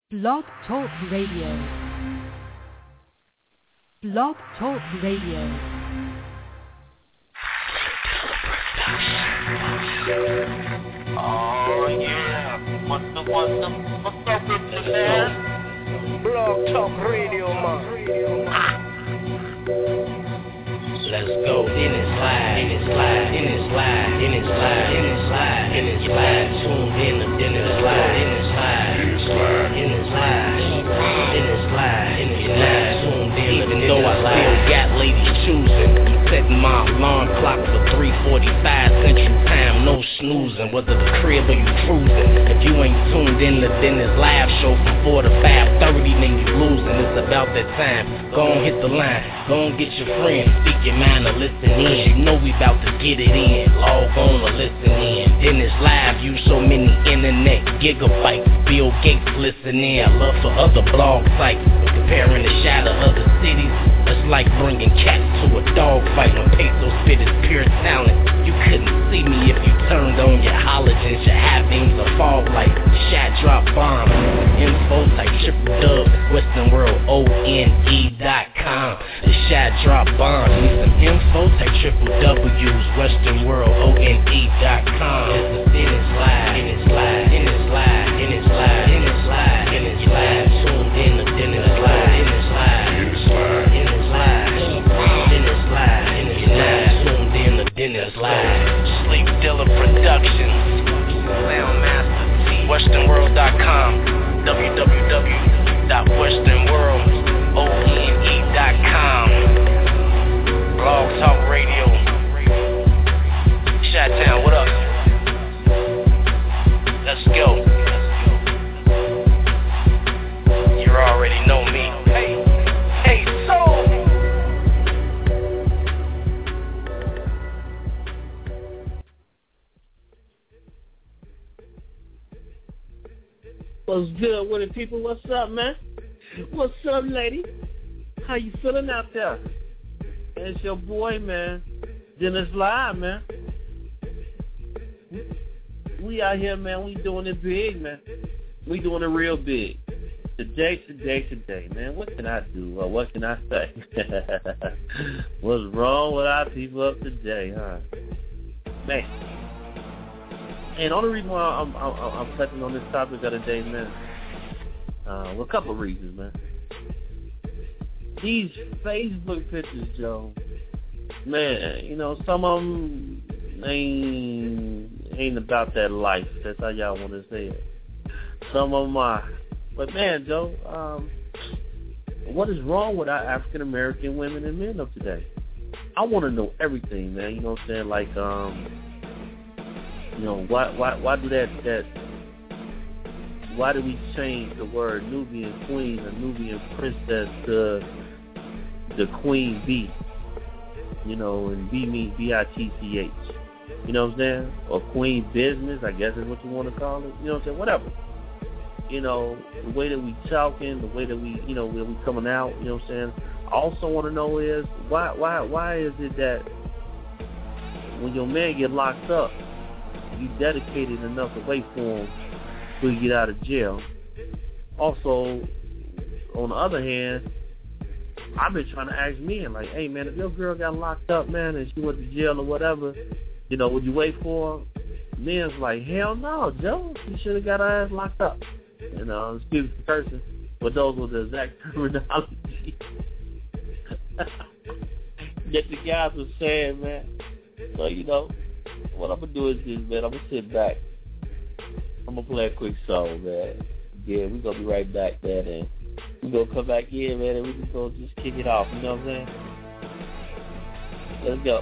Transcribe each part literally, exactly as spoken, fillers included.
Blog Talk Radio. Blog Talk Radio. Oh yeah, what the what the what's up with you, man? Blog Talk Radio, man. Let's go. In it slide, in it slide, in it slide, in it slide, in it slide, in it slide. Tuned in, in it slide, in it slide, in it slide, in it slide, in it slide, in it slide. Tuned in, even though I still got ladies choosing. Setting my alarm clock for three forty-five Central Time, no snoozing. Whether the crib or you cruising, if you ain't tuned in to Dennis live show from four to five thirty, then you losing. It's about that time. Go on, hit the line. Go on, get your friends. Speak your mind or listen in. You know we about to get it in. Log on or listen in. Dennis live use so many internet gigabytes. Bill Gates listen in. I love for other blog sites. Comparing the shot of other cities. It's like bringing cats to a dog fight. When Peso spit is pure talent. You couldn't see me if you turned on your halogens, your high beams or fog light. Shot drop bombs. Info type triple dub. Western World O N E dot com. The shot drop bombs. Need some info type triple W's. Western World O N E dot com. It's the thinnest slide. In it slide. In it slide. In it slide. In it slide. In it slide. Tuned in the thinnest slide. In it slide. In it slide. In it slide. In it slide. In it slide. Tuned in the thinnest slide. Sleep Dealer Productions. Soundmaster T. Western World dot com. w w w dot western world O N E dot com. Blog Talk Radio. Chi-Town, what up? Let's go. You already know me. Hey, hey, soul. What's good with it, people? What's up, man? What's up, lady? How you feeling out there? It's your boy, man. Dennis Live, man. We out here, man. We doing it big, man. We doing it real big. Today, today, today, man. What can I do? Or what can I say? What's wrong with our people up today, huh? Man. And the only reason why I'm, I'm, I'm touching on this topic of the day, man, uh, well, a couple of reasons, man. These Facebook pictures, Joe, man, you know, some of them ain't, ain't about that life. That's how y'all want to say it. Some of them are. But, man, Joe, um, what is wrong with our African-American women and men of today? I want to know everything, man. You know what I'm saying? Like, um... You know, why why why do that that why do we change the word Nubian queen or Nubian princess to the queen bee? You know, and bee means B I T C H. You know what I'm saying? Or queen business, I guess is what you want to call it. You know what I'm saying? Whatever. You know, the way that we talking, the way that we, you know, where we coming out, you know what I'm saying? I also want to know is why why why is it that when your man get locked up, you dedicated enough to wait for him till you get out of jail. Also, on the other hand, I've been trying to ask men, like, hey, man, if your girl got locked up, man, and she went to jail or whatever, you know, would you wait for her? Men's like, hell no, Joe. She should have got her ass locked up. You know, excuse the person, but those were the exact terminology that the guys were saying, man. So, you know, what I'm going to do is this, man, I'm going to sit back. I'm going to play a quick song, man. Yeah, we're going to be right back, man, and we're going to come back in, man, and we're just going to just kick it off, you know what I'm saying? Let's go.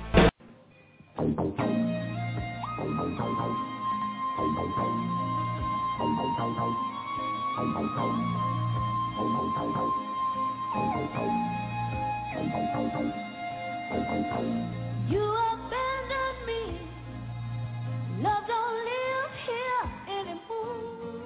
You abandoned me. Love don't live here anymore.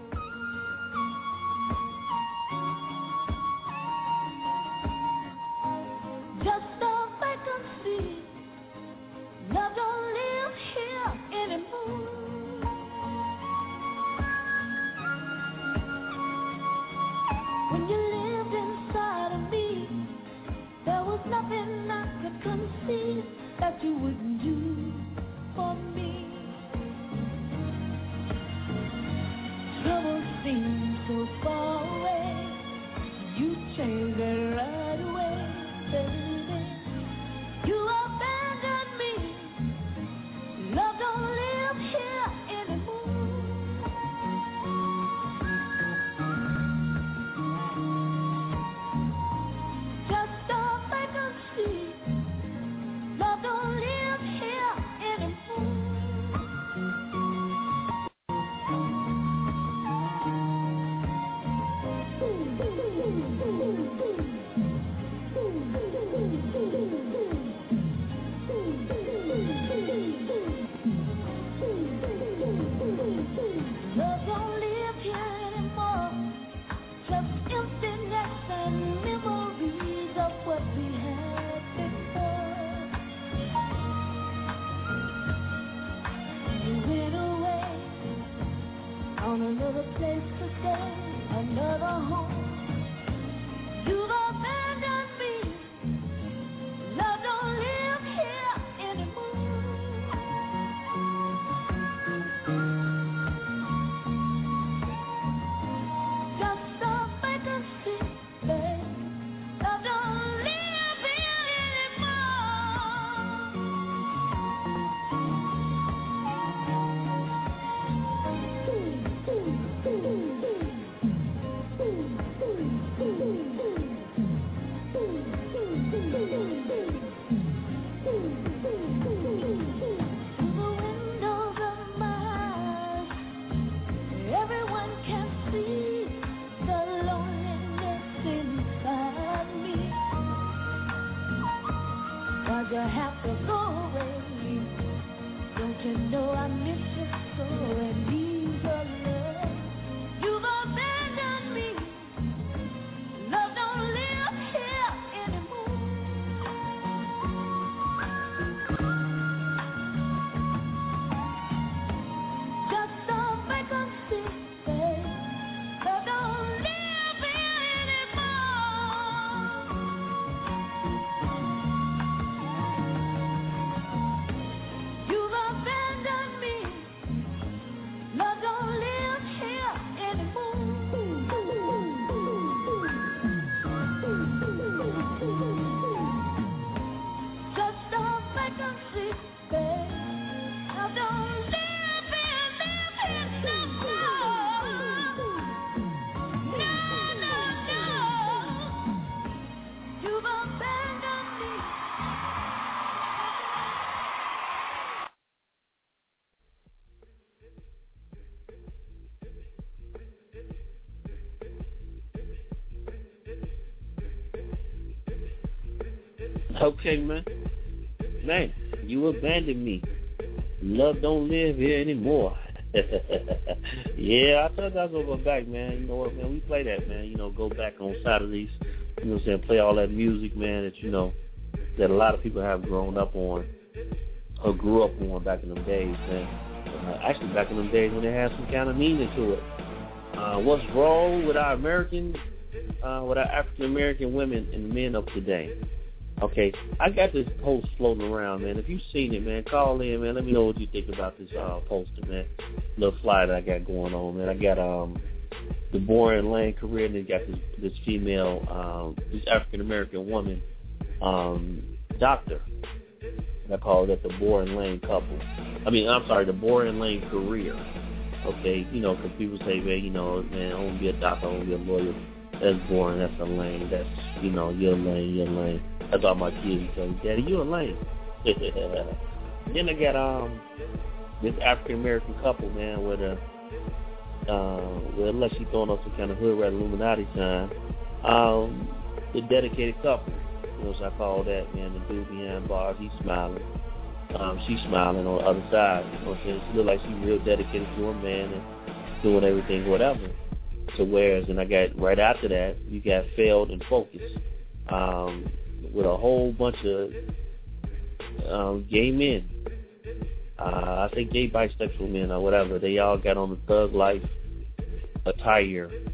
Just a vacancy. Love don't live here anymore. When you lived inside of me, there was nothing I could conceive that you wouldn't do for me. Trouble seems so far away. You changed it right away, baby. You abandoned me. Love don't live here anymore. Just stop back and see. Love don't live here anymore. Love don't live here anymore. Just emptiness and memories of what we had before. You went away on another place to stay, another home. You've abandoned me. Love don't live here anymore. Just stop back and see, babe. Love don't live here Through the windows of my eyes, everyone can see the loneliness inside me. Why'd you have to go away? Don't you know I miss you so and need your love? You've abandoned me. Love don't live here anymore. Just stop back and see, babe. Love don't live here anymore. You've abandoned me. Love don't live here anymore. Just stop back and see, babe. Love don't live here, live here no more. No, no, no. You've abandoned me. Okay, man. Man, you abandoned me. Love don't live here anymore. Yeah, I told you I was gonna go back, man. You know what, man? We play that, man. You know, go back on Saturdays. You know what I'm saying? Play all that music, man, that, you know, that a lot of people have grown up on or grew up on back in them days, man. Uh, actually, back in them days when they had some kind of meaning to it. Uh, what's wrong with our American, uh, with our African American women and men of today? Okay, I got this post floating around, man. If you've seen it, man, call in, man. Let me know what you think about this uh, poster, man. Little fly that I got going on, man. I got um the Boring Lane career, and then got this this female, um, this African American woman, um, doctor. And I call that the Boring Lane couple. I mean, I'm sorry, the Boring Lane career. Okay, you know, because people say, man, you know, man, I want to be a doctor, I want to be a lawyer. That's boring. That's a lane. That's, you know, you're a lane, you're a lane. That's all my kids say. Daddy, you're a lane. Then I got um this African American couple, man, with a uh, well, unless she's throwing up some kind of hood rat Illuminati sign, um, the dedicated couple. You know, so I call that, man. The dude behind bars, he's smiling. Um, she's smiling on the other side. You know what I'm saying? She look like she's real dedicated to her man and doing everything, whatever. So whereas, and I got right after that, you got Failed and Focused, um, with a whole bunch of um, gay men. Uh, I say gay bisexual men or whatever. They all got on the thug life attire,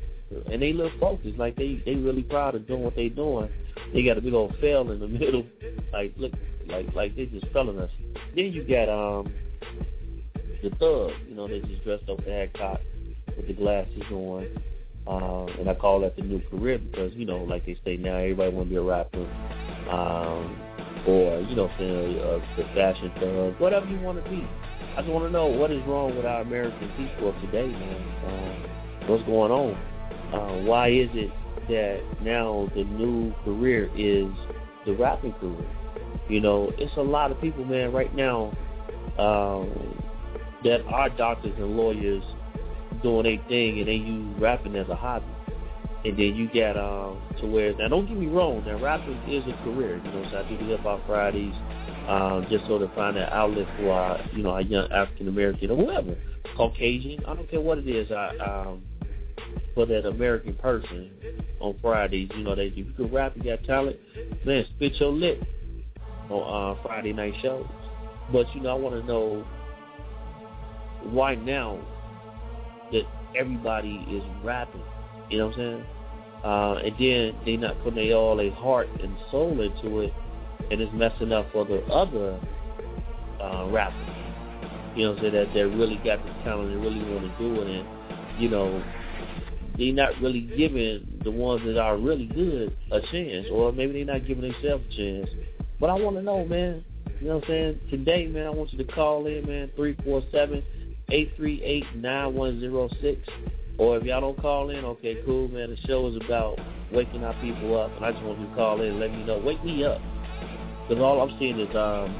and they look focused, like they they really proud of doing what they doing. They got a big old fell in the middle, like look, like like they just felling us. Then you got um the Thug, you know, they just dressed up the Hancock with the glasses on, um, and I call that the new career because you know, like they say now, everybody want to be a rapper, um, or you know, saying uh, the fashion thug, whatever you want to be. I just want to know what is wrong with our American people of today, man. Um, what's going on? Uh, why is it that now the new career is the rapping career? You know, it's a lot of people, man, right now um, that are doctors and lawyers doing their thing, and they use rapping as a hobby. And then you got um, to where, now don't get me wrong, now rapping is a career. You know, so I do the Hip Hop Fridays. Um, just sort of find that outlet for our, you know, our young African American or whoever, Caucasian. I don't care what it is. I, um, for that American person on Fridays, you know, they if you can rap, you got talent, man, spit your lip on uh, Friday night shows. But you know, I want to know why now that everybody is rapping. You know what I'm saying? Uh, and then they not putting they all their heart and soul into it. And it's messing up for the other uh, rappers, you know, so that they really got the talent and really want to do it. And, you know, they're not really giving the ones that are really good a chance, or maybe they're not giving themselves a chance. But I want to know, man, you know what I'm saying? Today, man, I want you to call in, man, three four seven, eight three eight, nine one zero six. Or if y'all don't call in, okay, cool, man. The show is about waking our people up. And I just want you to call in and let me know. Wake me up. Because all I'm seeing is um,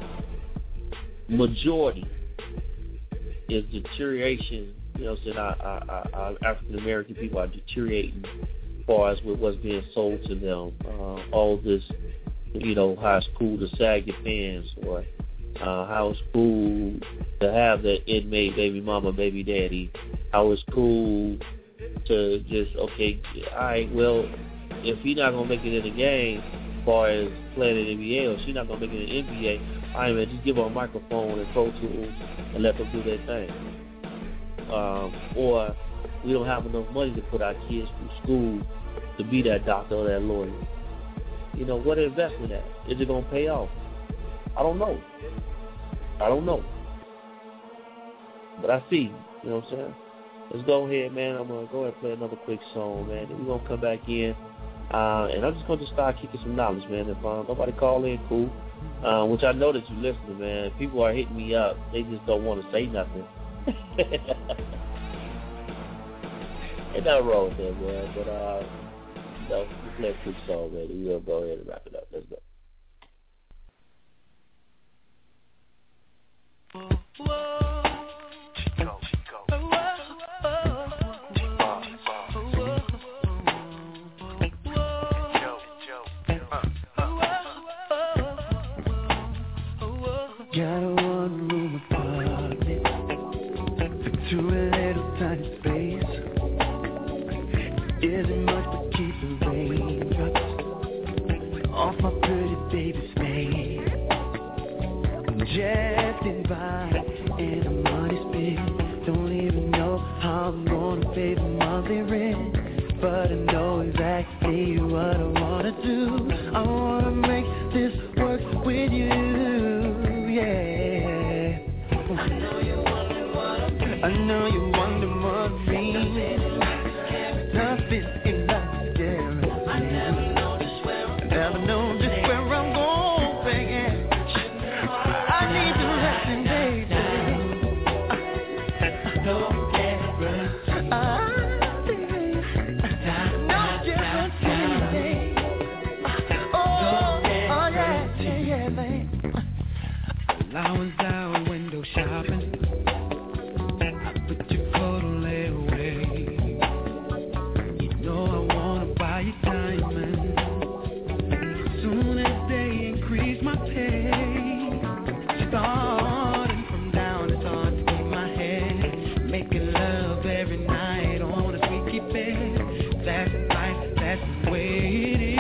majority is deterioration. You know what I'm saying? Our, our, our African-American people are deteriorating as far as with what's being sold to them. Uh, all this, you know, how it's cool to sag your pants, or uh, how it's cool to have that inmate baby mama, baby daddy. How it's cool to just, okay, all right, well, if he's not going to make it in the game, as far as playing in the N B A, or she's not going to make it in the N B A, all right, man, just give her a microphone and Pro Tools and let them do their thing. Um, or we don't have enough money to put our kids through school to be that doctor or that lawyer. You know, what investment at? Is it going to pay off? I don't know. I don't know. But I see, you know what I'm saying? Let's go ahead, man. I'm going to go ahead and play another quick song, man. Then we're going to come back in. Uh, and I'm just going to start kicking some knowledge, man. If uh, nobody call in, cool. Uh, which I know that you're listening, man. People are hitting me up. They just don't want to say nothing. Ain't nothing wrong with that, man. But, uh, you know, let's play a quick song, man. We're going to go ahead and wrap it up. Let's go. Whoa. Got a one-room apartment to a little tiny space. Isn't much but keep the raindrops off my pretty baby's face. I'm just invited and the money's spent. Don't even know how I'm gonna pay the monthly rent, but I know exactly what I wanna do. I wanna make this work with you. Yeah. I know you wonder what I mean. I know you wonder what I mean. Nothing in life is guaranteed. I never know just where I'm going. I never know just where I'm going. I need to listen, baby. No error. No guarantee. Oh, oh yeah, yeah, man. I was out window shopping. I put your coat on lay away. You know I wanna buy you diamonds. Soon as they increase my pay, starting from down, it's hard to keep my head. Making love every night on a sweet keep bed. That's life, that's the way it is.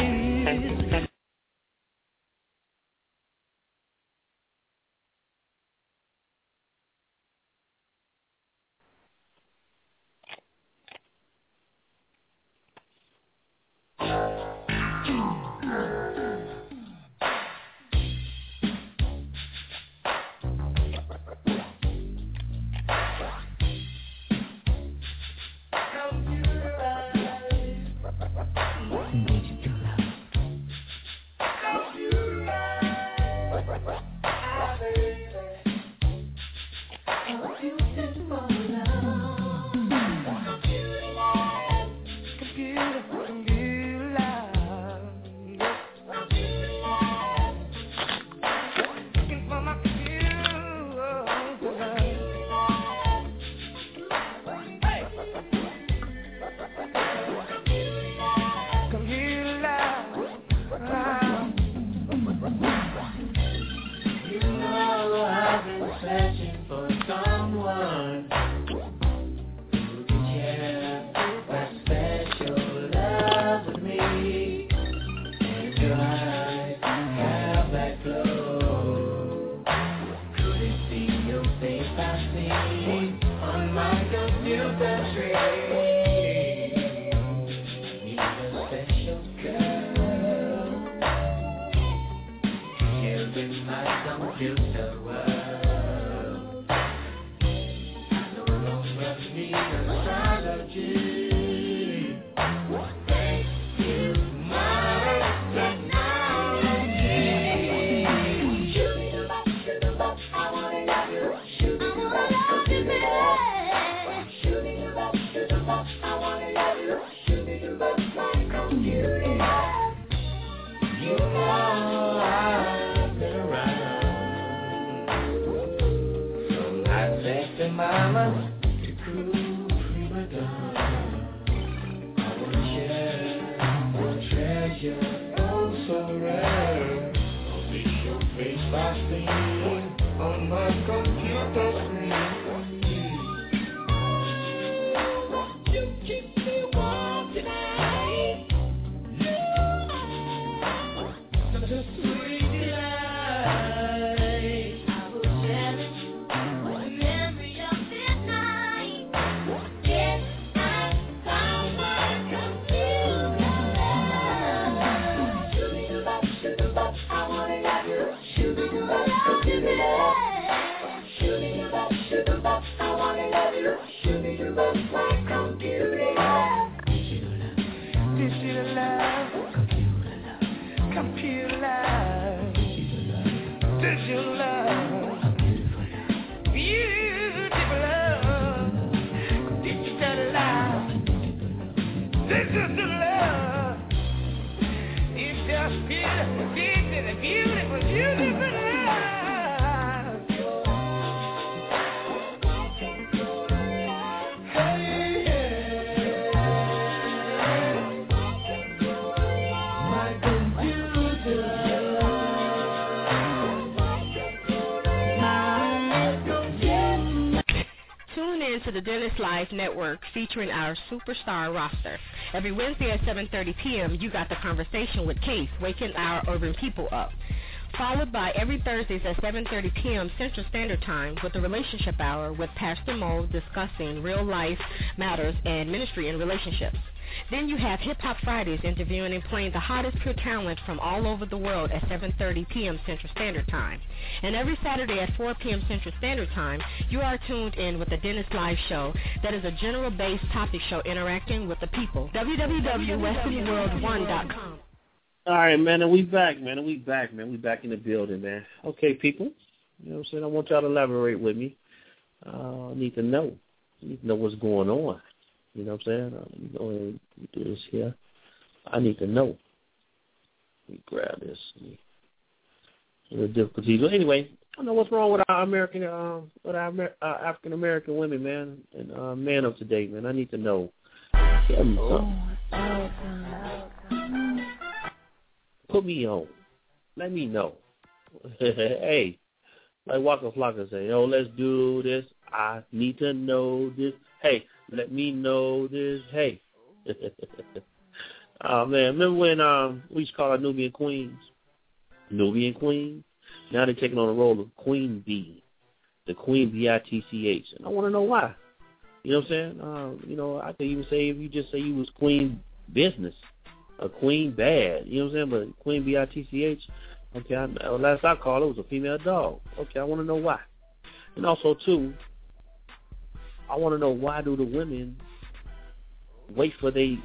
To the Dennis Live Network, featuring our superstar roster. Every Wednesday at seven thirty p.m., you got the conversation with Case, waking our urban people up. Followed by every Thursdays at seven thirty p.m. Central Standard Time with the Relationship Hour with Pastor Mo discussing real life matters and ministry and relationships. Then you have Hip Hop Fridays interviewing and playing the hottest pure talent from all over the world at seven thirty p.m. Central Standard Time. And every Saturday at four p.m. Central Standard Time, you are tuned in with the Dennis Live Show that is a general-based topic show interacting with the people. w w w dot western world one dot com. All right, man, and we back, man, and we back, man. We back in the building, man. Okay, people, you know what I'm saying? I want y'all to elaborate with me. Uh, I need to know. I need to know what's going on. You know what I'm saying? Uh, let me go ahead and do this here. I need to know. Let me grab this. The difficulties. But anyway, I don't know what's wrong with our American, uh, with our Amer- uh, African American women, man, and uh, men of today, man. I need to know. Tell me something. Put me on. Let me know. Hey, like Waka Flocka say, oh, let's do this. I need to know this. Hey, let me know this. Hey. Oh, man. Remember when um, we used to call our Nubian queens? Nubian queen? Now they're taking on the role of Queen Bee. The Queen B I T C H. And I want to know why. You know what I'm saying? Uh, you know, I could even say if you just say you was Queen Business. a queen bad. You know what I'm saying? But queen, B I T C H, okay, I, last I called, it was a female dog. Okay, I want to know why. And also, too, I want to know why do the women wait for their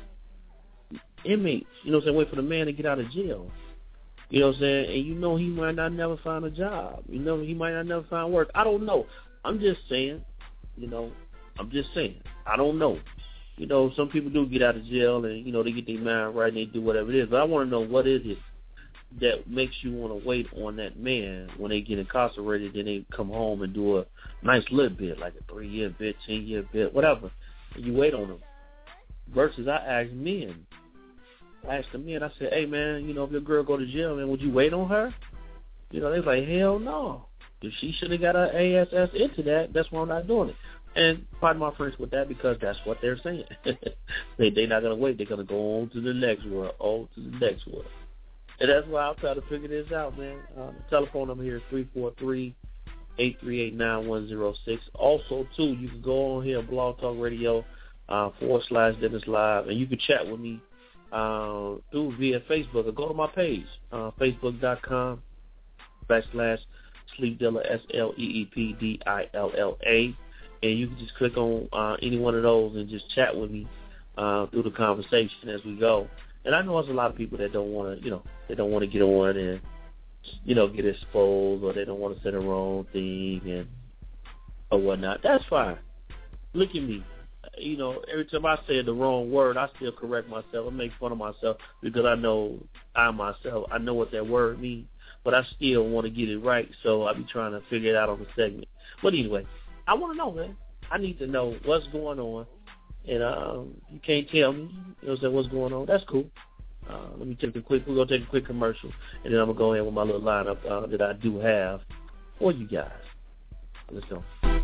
inmates, you know what I'm saying, wait for the man to get out of jail. You know what I'm saying? And you know he might not never find a job. You know he might not never find work. I don't know. I'm just saying, you know, I'm just saying. I don't know. You know, some people do get out of jail and, you know, they get their mind right and they do whatever it is. But I want to know what is it that makes you want to wait on that man when they get incarcerated, then they come home and do a nice little bit, like a three-year bit, ten-year bit, whatever, and you wait on them. Versus I ask men. I asked the men, I said, hey, man, you know, if your girl go to jail, man, would you wait on her? You know, they was like, hell no. If she should have got her ass into that, that's why I'm not doing it. And pardon my French with that because that's what they're saying. they, they're not going to wait. They're going to go on to the next world, on to the next world. And that's why I'll try to figure this out, man. Uh, the telephone number here is three four three, eight three eight, nine one zero six. Also, too, you can go on here, Blog Talk Radio, uh, forward slash Dennis Live, and you can chat with me uh, through via Facebook or go to my page, uh, facebook.com backslash Sleep Dilla, S L E E P D I L L A. And you can just click on uh, any one of those and just chat with me uh, through the conversation as we go. And I know there's a lot of people that don't want to, you know, they don't want to get on and, you know, get exposed, or they don't want to say the wrong thing and or whatnot. That's fine. Look at me. You know, every time I say the wrong word, I still correct myself. I make fun of myself because I know I myself, I know what that word means, but I still want to get it right, so I be trying to figure it out on the segment. But anyway, I want to know, man. I need to know what's going on. And um, you can't tell me, you know, what's going on. That's cool. Uh, let me take a quick, we're going to take a quick commercial, and then I'm going to go in with my little lineup uh, that I do have for you guys. Let's go.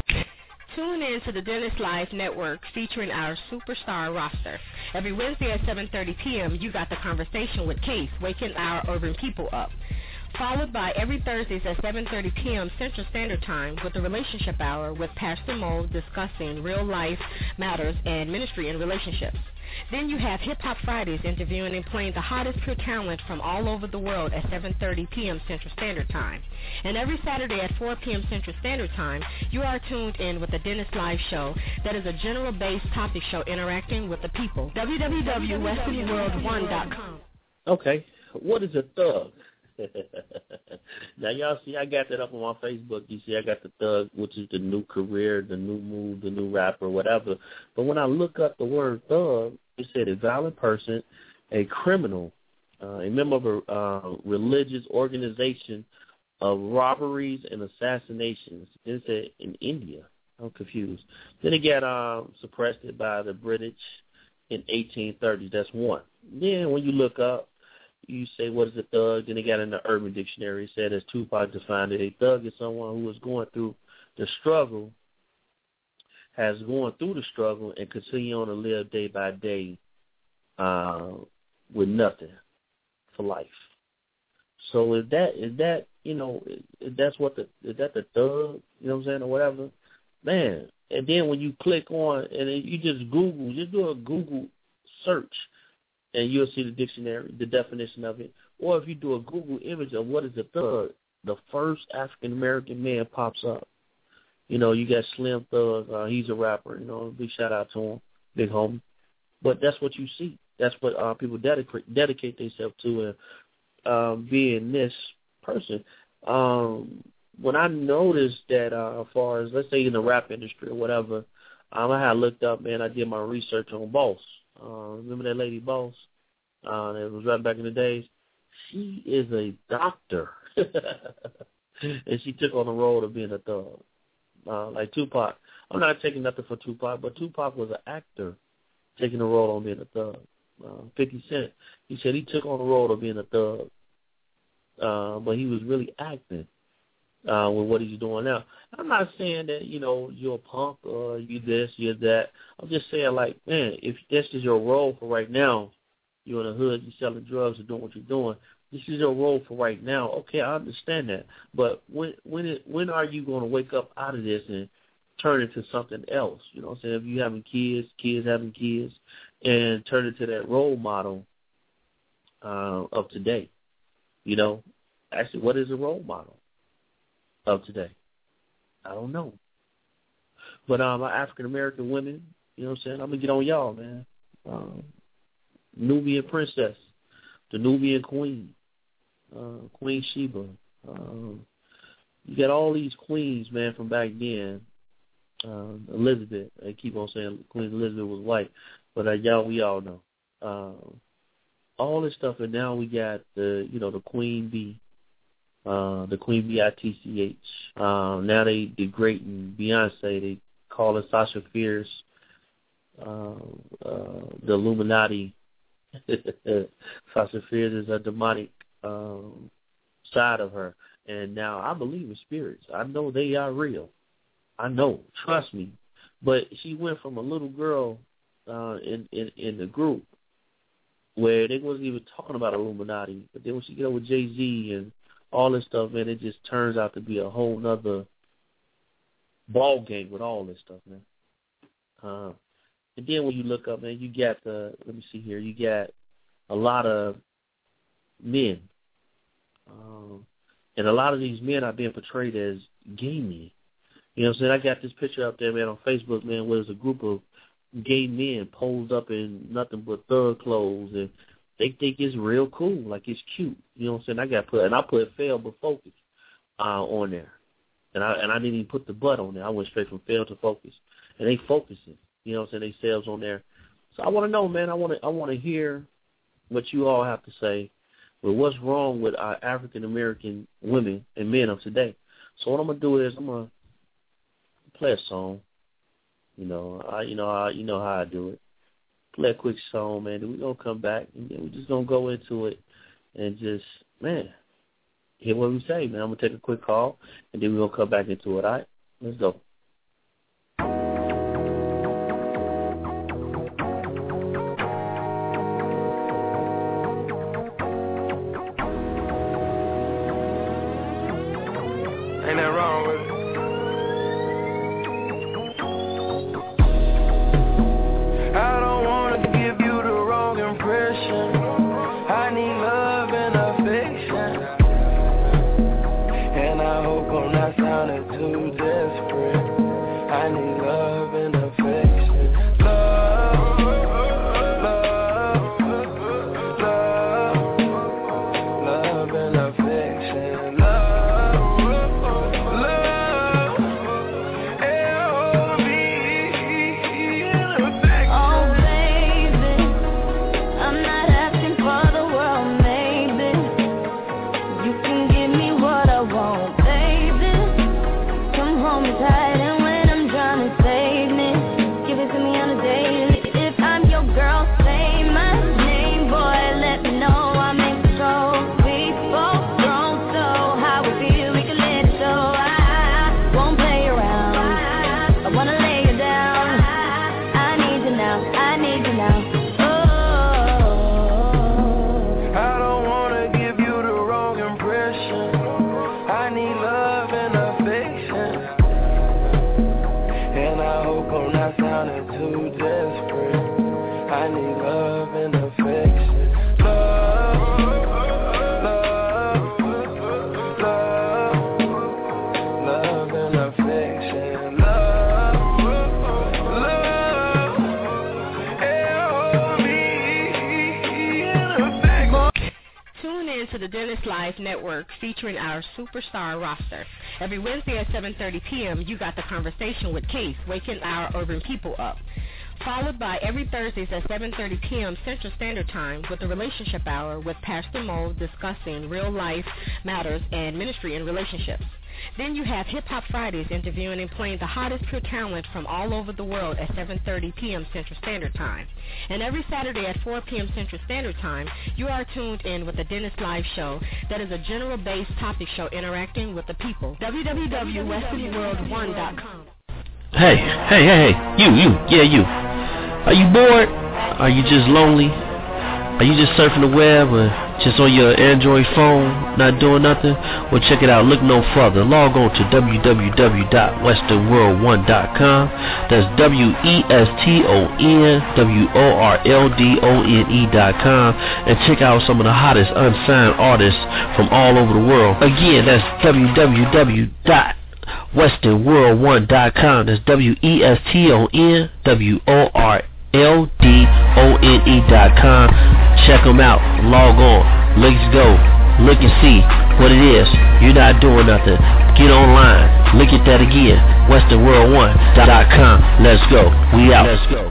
Tune in to the Dennis Live Network featuring our superstar roster. Every Wednesday at seven thirty p.m., you got the conversation with Case, waking our urban people up. Followed by every Thursdays at seven thirty p.m. Central Standard Time with the Relationship Hour with Pastor Mo discussing real-life matters and ministry and relationships. Then you have Hip Hop Fridays interviewing and playing the hottest pure talent from all over the world at seven thirty p.m. Central Standard Time. And every Saturday at four p.m. Central Standard Time, you are tuned in with the Dennis Live Show that is a general-based topic show interacting with the people. w w w dot western world one dot com. Okay, what is a thug? Now, y'all see, I got that up on my Facebook. You see, I got the thug, which is the new career, the new move, the new rapper, whatever. But when I look up the word thug, it said a violent person, a criminal, uh, a member of a uh, religious organization of robberies and assassinations. It said in India. I'm confused. Then it got uh, suppressed by the British in eighteen thirties. That's one. Then when you look up, you say, what is a thug? Then they got in the Urban Dictionary. It said, as Tupac defined it, a thug is someone who is going through the struggle, has gone through the struggle, and continue on to live day by day uh, with nothing for life. So is that, is that you know, is that's what the, is that the thug, you know what I'm saying, or whatever? Man, and then when you click on, and then you just Google, just do a Google search, and you'll see the dictionary, the definition of it. Or if you do a Google image of what is a thug, the first African-American man pops up. You know, you got Slim Thug. Uh, he's a rapper. You know, big shout-out to him, big homie. But that's what you see. That's what uh, people dedicate, dedicate themselves to, and um, being this person. Um, when I noticed that uh, as far as, let's say, in the rap industry or whatever, um, I had looked up, man, I did my research on Boss. Uh, remember that lady Boss? Uh, that was right back in the days. She is a doctor, and she took on the role of being a thug, uh, like Tupac. I'm not taking nothing for Tupac, but Tupac was an actor taking the role on being a thug. Uh, Fifty Cent, he said he took on the role of being a thug, uh, but he was really acting uh, with what he's doing now. I'm not saying that, you know, you're a punk or you this, you're that. I'm just saying, like, man, if this is your role for right now, you're in the hood, you're selling drugs, you're doing what you're doing, this is your role for right now. Okay, I understand that. But when when it, when are you going to wake up out of this and turn into something else? You know what I'm saying? If you having kids, kids having kids, and turn into that role model uh, of today? You know, actually, what is a role model of today? I don't know. But um, our African-American women, you know what I'm saying? I'm going to get on y'all, man. Um, Nubian princess, the Nubian queen, uh, Queen Sheba. Um, you got all these queens, man, from back then. Um, Elizabeth, I keep on saying Queen Elizabeth was white, but uh, y'all, we all know. Um, all this stuff, and now we got the, you know, the Queen Bee, uh, the Queen B I T C H. Um, now they degrading Beyonce. They call her Sasha Fierce, uh, uh, the Illuminati. Sasha Fierce is a demonic um, side of her. And now I believe in spirits. I know they are real. I know. Trust me. But she went from a little girl uh, in, in, in the group where they wasn't even talking about Illuminati. But then when she get over Jay-Z and all this stuff, man, it just turns out to be a whole nother ball game with all this stuff, man. Uh, and then when you look up, man, you got the, let me see here, you got a lot of men. Um, and a lot of these men are being portrayed as gay men. You know what I'm saying? I got this picture up there, man, on Facebook, man, where there's a group of gay men posed up in nothing but thug clothes, and they think it's real cool, like it's cute. You know what I'm saying? I got put, and I put fail but focus uh, on there. And I and I didn't even put the butt on there. I went straight from fail to focus. And they focusing. You know what I'm saying? They selves on there. So I want to know, man, I want to I want to hear what you all have to say. But what's wrong with our African-American women and men of today? So what I'm going to do is I'm going to play a song. You know, I, you know, I, you know how I do it. Play a quick song, man. Then we're going to come back, and then we're just going to go into it and just, man, hear what we say, man. I'm going to take a quick call, and then we're going to come back into it, all right? Let's go. Ain't that wrong with it? I don't want to give you the wrong impression. I need love and affection. And I hope I'm not sounding too desperate. I need love and affection. Love, love, love, love and affection. Love, love, L V and affection. Oh baby, I'm not asking for the world, maybe. You can give me what I want, baby. Come hold me tight and when I'm trying to save me, give it to me on a daily. If I'm your girl, say my name, boy, let me know I'm in control. We both grown, so how we feel, we can let it show. I won't play around, I wanna lay you down. I need you now, I need you now. Oh, I don't want to give you the wrong impression. I need love and affection. And I hope I'm not sounding too desperate. I need love and affection. Love, love, love, love and affection. Love, love, L V and affection. Tune in to the Dennis Live Network featuring our superstar roster. Every Wednesday at seven thirty p.m., you got the conversation with Case, waking our urban people up. Followed by every Thursdays at seven thirty p.m. Central Standard Time with the Relationship Hour with Pastor Mo discussing real life matters and ministry and relationships. Then you have Hip Hop Fridays interviewing and playing the hottest pure talent from all over the world at seven thirty p.m. Central Standard Time. And every Saturday at four p.m. Central Standard Time, you are tuned in with the Dennis Live Show that is a general-based topic show interacting with the people. w w w dot western world one dot com. Hey, hey, hey, hey, you, you, yeah, you. Are you bored? Are you just lonely? Are you just surfing the web or Just on your Android phone, not doing nothing? Well, check it out. Look no further. Log on to w w w dot western world one dot com. That's W E S T O N W O R L D O N E dot com. And check out some of the hottest unsigned artists from all over the world. Again, that's w w w dot western world one dot com. That's W E S T O N W O R L D O N E dot com. Check them out. Log on. Let's go. Look and see what it is. You're not doing nothing. Get online. Look at that again. western world one dot com. Let's go. We out. Let's go.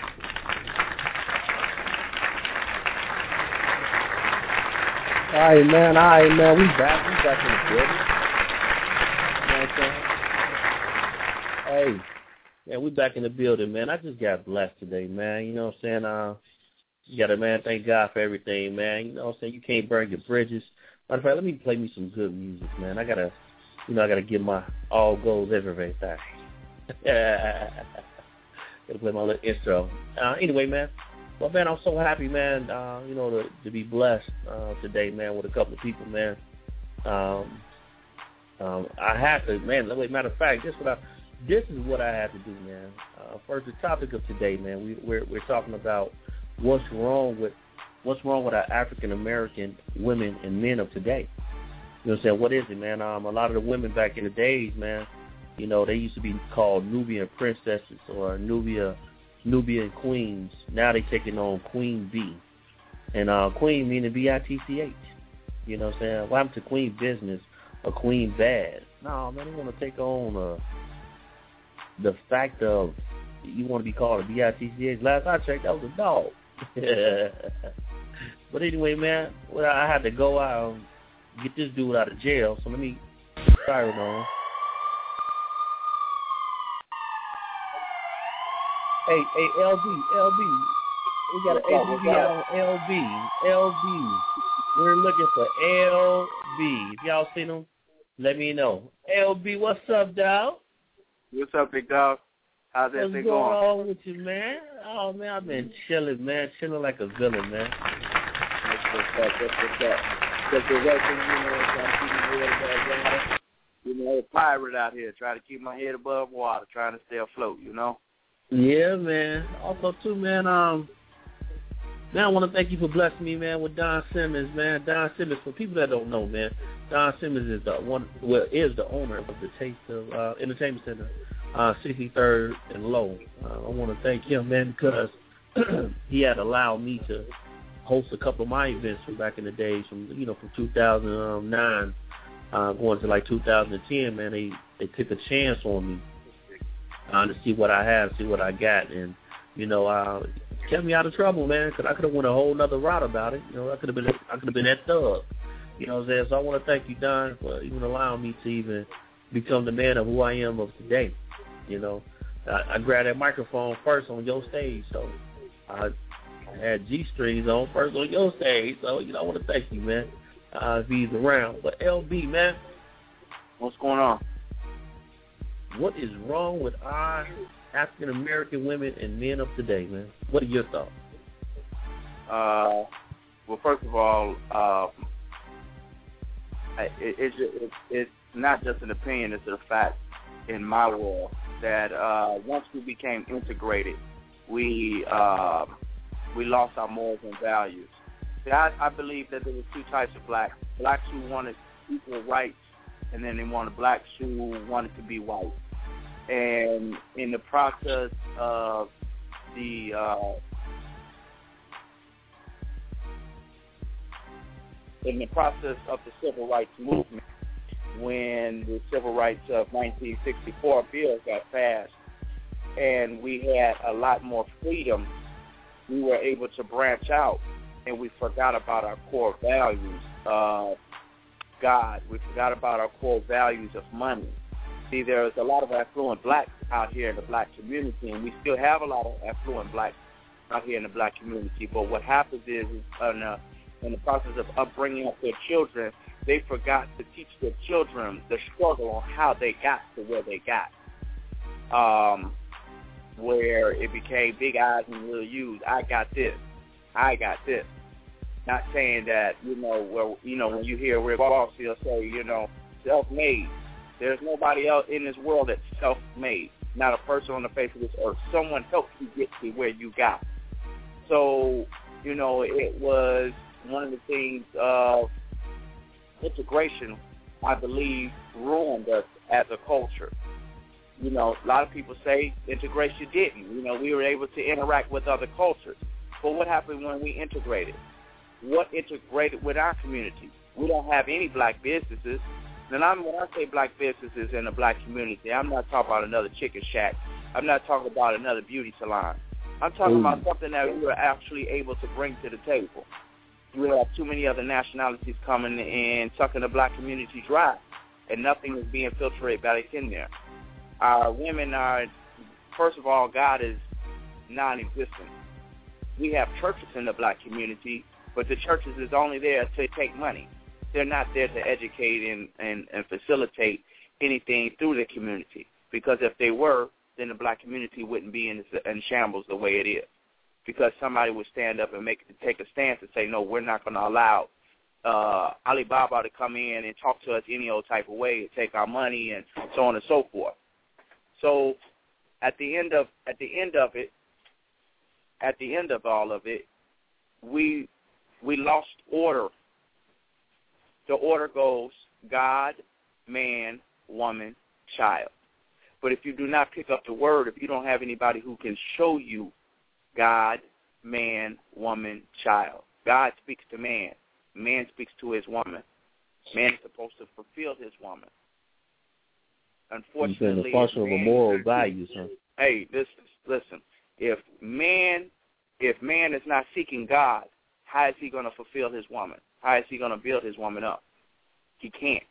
All right, man. All right, man. We back. We back in the building. You know what I'm saying? Hey. Yeah, we back in the building, man. I just got blessed today, man. You know what I'm saying? Uh, you got to, man, thank God for everything, man. You know what I'm saying? You can't burn your bridges. Matter of fact, let me play me some good music, man. I got to, you know, I got to give my all goals everything back. Got to play my little intro. Uh, anyway, man. Well, man, I'm so happy, man, uh, you know, to, to be blessed uh, today, man, with a couple of people, man. Um, um, I have to, man, matter of fact, this is what I... This is what I had to do, man. Uh, first, the topic of today, man. We, we're we're talking about what's wrong with what's wrong with our African American women and men of today. You know what I'm saying? What is it, man? Um, a lot of the women back in the days, man. You know, they used to be called Nubian princesses or Nubia Nubian queens. Now they taking on Queen Bee, and uh, Queen meaning B I T C H. You know what I'm saying? What happened to Queen Business or Queen Bad? No, man, they want to take on a the fact of you want to be called a B I T C H. Last I checked, that was a dog. But anyway, man, well, I had to go out and get this dude out of jail. So let me siren on. Hey, hey, L B, L B. We got an A B B out on L B. L B. We're looking for L B. If y'all seen him, let me know. L B, what's up, dog? What's up, big dog? How's What's everything going going? on with you, man? Oh, man, I've been chilling, man. Chilling like a villain, man. What's up? What's up? Just been working, you know, trying to keep my head above water. You know, a pirate out here, trying to keep my head above water, trying to stay afloat, you know? Yeah, man. Also, too, man, um, man, I want to thank you for blessing me, man, with Don Simmons, man. Don Simmons, for people that don't know, man, Don Simmons is the one, well, is the owner of the Taste of uh, Entertainment Center, uh, sixty-third and Low. Uh, I want to thank him, man, because he had allowed me to host a couple of my events from back in the days, from you know, from two thousand nine uh, going to like two thousand ten. Man, they they took a chance on me uh, to see what I have, see what I got, and you know, uh, kept me out of trouble, man, because I could have went a whole nother route about it. You know, I could have been I could have been that thug. You know what I'm saying? So I want to thank you, Don, for even allowing me to even become the man of who I am of today. You know, I, I grabbed that microphone first on your stage, so I had G-strings on first on your stage. So, you know, I want to thank you, man, uh, if he's around. But L B, man, what's going on? What is wrong with our African-American women and men of today, man? What are your thoughts? Uh, well, first of all, uh, it, it, it, it's not just an opinion, it's a fact in my world that uh, once we became integrated, we uh, we lost our morals and values. See, I, I believe that there were two types of blacks. Blacks who wanted equal rights, and then they wanted blacks who wanted to be white. And in the process of the uh, in the process of the civil rights movement, when the civil rights of nineteen sixty-four bill got passed and we had a lot more freedom, we were able to branch out, and we forgot about our core values of God. We forgot about our core values of money. See, there's a lot of affluent blacks out here in the black community, and we still have a lot of affluent blacks out here in the black community. But what happens is, is in, uh, in the process of upbringing up their children, they forgot to teach their children the struggle on how they got to where they got. Um, where it became big eyes and little U's. I got this. I got this. Not saying that, you know, well, you know, when you hear Rick Ross, he'll say, you know, self-made. There's nobody else in this world that's self-made. Not a person on the face of this earth. Someone helped you get to where you got. So, you know, it was one of the things of integration, I believe, ruined us as a culture. You know, a lot of people say integration didn't. You know, we were able to interact with other cultures. But what happened when we integrated? What integrated with our community? We don't have any black businesses. And I'm, when I say black businesses in the black community, I'm not talking about another chicken shack. I'm not talking about another beauty salon. I'm talking Ooh. about something that we were actually able to bring to the table. We have too many other nationalities coming and sucking the black community dry, and nothing is being filtrated back in there. Our women are, first of all, God is non-existent. We have churches in the black community, but the churches is only there to take money. They're not there to educate and, and, and facilitate anything through the community, because if they were, then the black community wouldn't be in, in shambles the way it is, because somebody would stand up and make take a stance and say, no, we're not going to allow uh, Alibaba to come in and talk to us any old type of way and take our money and so on and so forth. So at the end of at the end of it, at the end of all of it, we we lost order. The order goes God, man, woman, child. But if you do not pick up the word, if you don't have anybody who can show you God, man, woman, child. God speaks to man. Man speaks to his woman. Man is supposed to fulfill his woman. Unfortunately, it's a function of a moral value, son. Hey, listen, listen. If man, if man is not seeking God, how is he going to fulfill his woman? How is he going to build his woman up? He can't.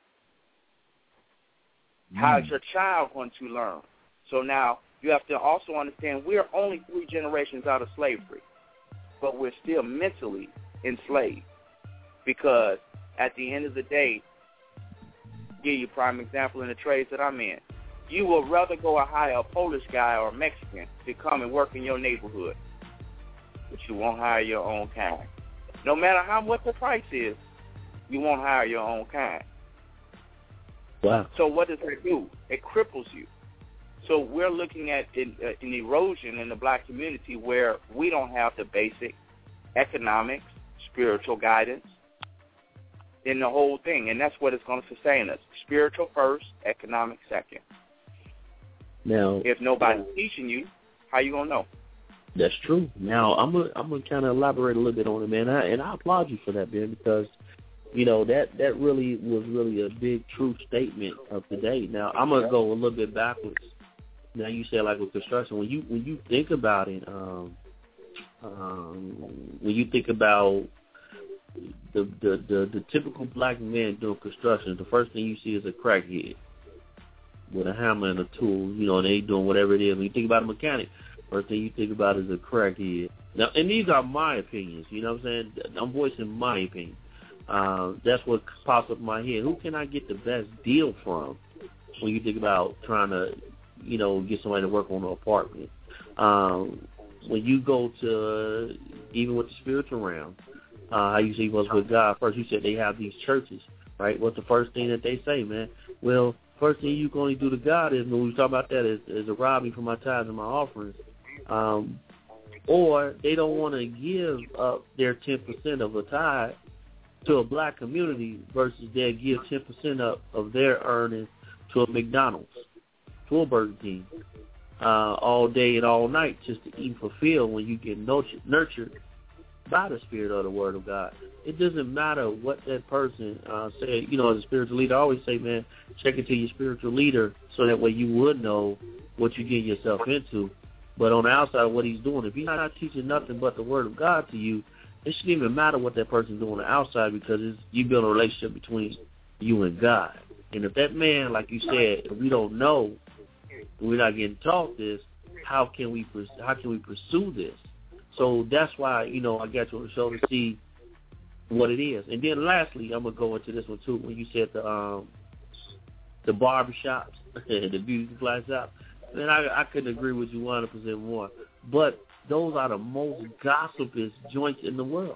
Mm. How is your child going to learn? So now you have to also understand we're only three generations out of slavery, but we're still mentally enslaved, because at the end of the day, give you a prime example in the trades that I'm in. You will rather go and hire a Polish guy or a Mexican to come and work in your neighborhood, but you won't hire your own kind. No matter how much the price is, you won't hire your own kind. Wow. So what does it do? It cripples you. So we're looking at an, uh, an erosion in the black community where we don't have the basic economics, spiritual guidance in the whole thing, and that's what is going to sustain us. Spiritual first, economic second. Now, if nobody's teaching you, how you gonna know? That's true. Now, I'm gonna I'm gonna kind of elaborate a little bit on it, man, I, and I applaud you for that, man, because you know that that really was really a big, true statement of today. Now, I'm gonna go a little bit backwards. Now, you said like with construction, when you when you think about it, um, um, when you think about the, the the the typical black man doing construction, the first thing you see is a crackhead with a hammer and a tool, you know, and they doing whatever it is. When you think about a mechanic, first thing you think about is a crackhead. Now, and these are my opinions, you know what I'm saying? I'm voicing my opinion. Uh, that's what pops up in my head. Who can I get the best deal from when you think about trying to, you know, get somebody to work on an apartment? Um, when you go to, even with the spiritual realm, uh, how you say was with God, first you said they have these churches, right? What's the first thing that they say, man? Well, first thing you can only do to God is, when we talk about that, is, is to rob me from my tithes and my offerings. Um, or they don't want to give up their ten percent of a tithe to a black community versus they give ten percent up of their earnings to a McDonald's, to a Burger King, uh, all day and all night just to eat and fulfill when you get nurtured, nurtured by the Spirit of the Word of God. It doesn't matter what that person uh, said. You know, as a spiritual leader, I always say, man, check into your spiritual leader so that way you would know what you're getting yourself into. But on the outside of what he's doing, if he's not teaching nothing but the Word of God to you, it shouldn't even matter what that person's doing on the outside, because it's, you build a relationship between you and God. And if that man, like you said, if we don't know, we're not getting taught this, how can we how can we pursue this? So that's why, you know, I got you on the show to see what it is. And then lastly, I'm going to go into this one too, when you said the um, the barbershops, the beauty supply shop. Man, I, I couldn't agree with you one hundred percent more. But those are the most gossipous joints in the world.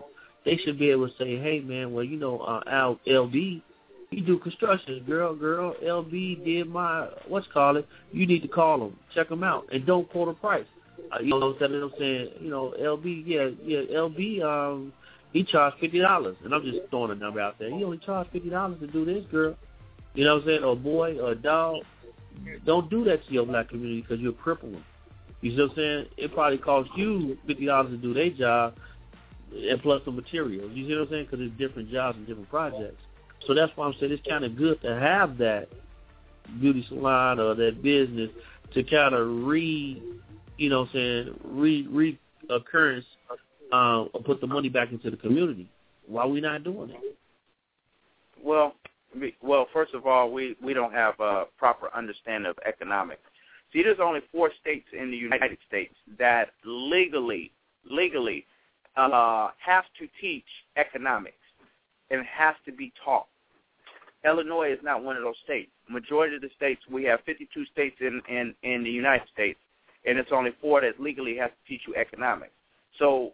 they should be able to say, hey, man, well, you know, uh, Al, L B, you do construction, girl, girl, L B did my, what's called it, you need to call them, check them out, and don't quote a price. Uh, you know, instead of them saying, you know, L B, yeah, yeah, L B, um, he charged fifty dollars, and I'm just throwing a number out there. He only charged fifty dollars to do this, girl. You know what I'm saying? Or a boy, or a dog. Don't do that to your black community because you're crippling. You see what I'm saying? It probably costs you fifty dollars to do their job and plus the materials. You see what I'm saying? Because it's different jobs and different projects. So that's why I'm saying it's kind of good to have that beauty salon or that business to kind of re, you know what I'm saying, re, reoccurrence, um, or put the money back into the community. Why are we not doing it? Well, well, first of all, we, we don't have a proper understanding of economics. See, there's only four states in the United States that legally, legally uh, have to teach economics and has to be taught. Illinois is not one of those states. Majority of the states, we have fifty-two states in, in, in the United States, and it's only four that legally has to teach you economics. So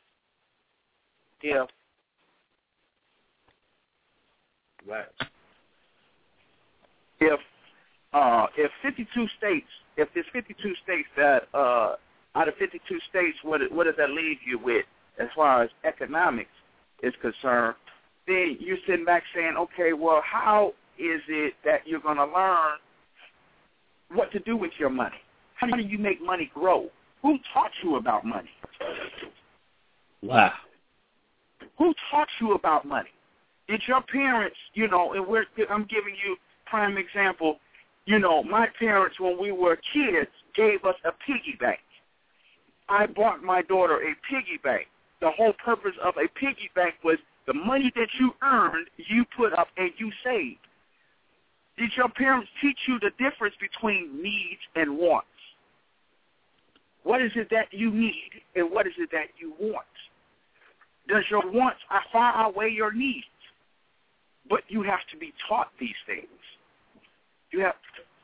if right. if uh, if fifty-two states, if there's fifty-two states that uh, out of fifty-two states, what what does that leave you with as far as economics is concerned? Then you're sitting back saying, okay, well, how is it that you're going to learn what to do with your money? How do you make money grow? Who taught you about money? Wow. Who taught you about money? Did your parents, you know, and we're, I'm giving you prime example, you know, my parents, when we were kids, gave us a piggy bank. I bought my daughter a piggy bank. The whole purpose of a piggy bank was the money that you earned, you put up and you saved. Did your parents teach you the difference between needs and wants? What is it that you need and what is it that you want? Does your wants far outweigh your needs? But you have to be taught these things. You have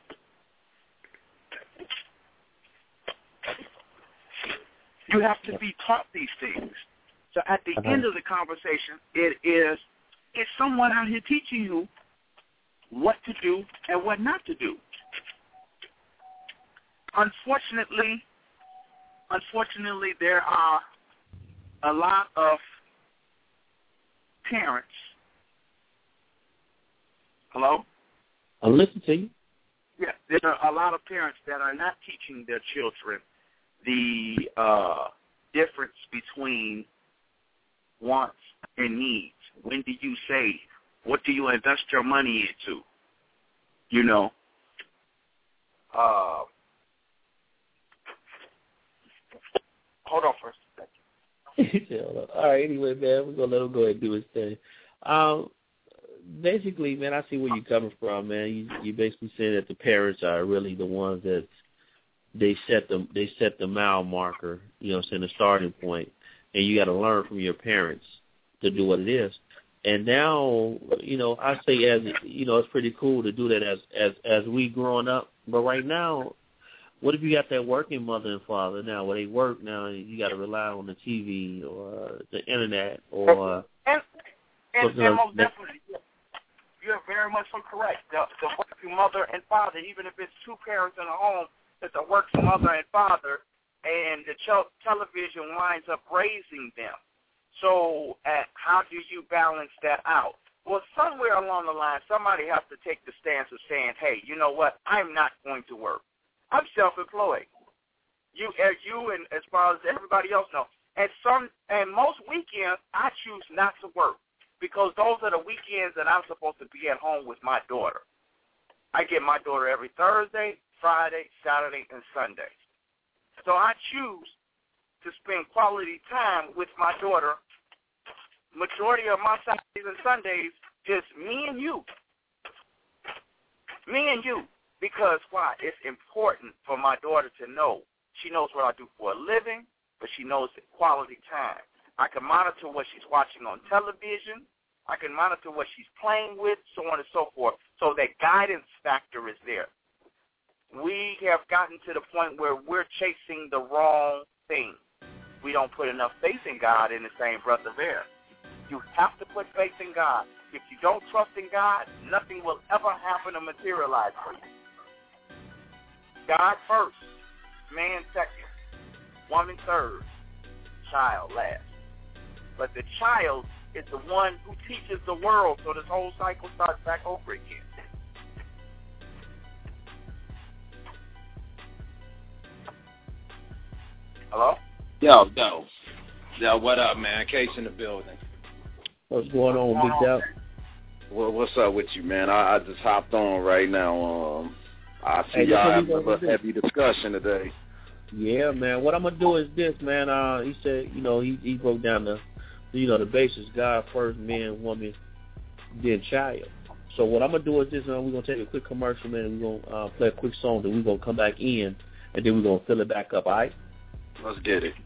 you have to be taught these things. So at the uh-huh. end of the conversation, it is it's someone out here teaching you what to do and what not to do. Unfortunately, unfortunately, there are a lot of parents. Hello? I'm listening to you. Yeah, there are a lot of parents that are not teaching their children the uh, difference between wants and needs. When do you save? What do you invest your money into? You know. Uh, hold on for a second. All right, anyway, man, we're going to let him go ahead and do his thing. Um, basically, man, I see where you're coming from, man. You, you basically saying that the parents are really the ones that they set the, they set the mile marker, you know what I'm saying, the starting point. And you got to learn from your parents to do what it is. And now, you know, I say as, you know, it's pretty cool to do that as, as, as we growing up. But right now, what if you got that working mother and father now where they work now and you got to rely on the T V or the internet or... And, and, and most definitely, you're very much so correct. The, the working mother and father, even if it's two parents in a home, it's a working mother and father, and the ch- television winds up raising them. So uh, how do you balance that out? Well, somewhere along the line, somebody has to take the stance of saying, hey, you know what, I'm not going to work. I'm self-employed. You, as you and as far as everybody else know. And some, and most weekends, I choose not to work because those are the weekends that I'm supposed to be at home with my daughter. I get my daughter every Thursday, Friday, Saturday, and Sunday. So I choose to spend quality time with my daughter. Majority of my Saturdays and Sundays, just me and you. Me and you. Because why? It's important for my daughter to know. She knows what I do for a living, but she knows the quality time. I can monitor what she's watching on television. I can monitor what she's playing with, so on and so forth. So that guidance factor is there. We have gotten to the point where we're chasing the wrong thing. We don't put enough faith in God in the same breath of air. You have to put faith in God. If you don't trust in God, nothing will ever happen or materialize for you. God first, man second, woman third, child last. But the child is the one who teaches the world, so this whole cycle starts back over again. Hello? Yo, yo. Yo, what up, man? Case in the building. What's going on, Big Dog? Well, what's up with you, man? I, I just hopped on right now. Um, I see Hey, y'all that's having what a we heavy discussion today. Yeah, man. What I'm gonna do is this, man. Uh, he said, you know, he he broke down the, you know, the basis: God first, man, woman, then child. So what I'm gonna do is this, man. We're gonna take a quick commercial, man. And we're gonna uh, play a quick song, then we're gonna come back in, and then we're gonna fill it back up. All right? Let's get it.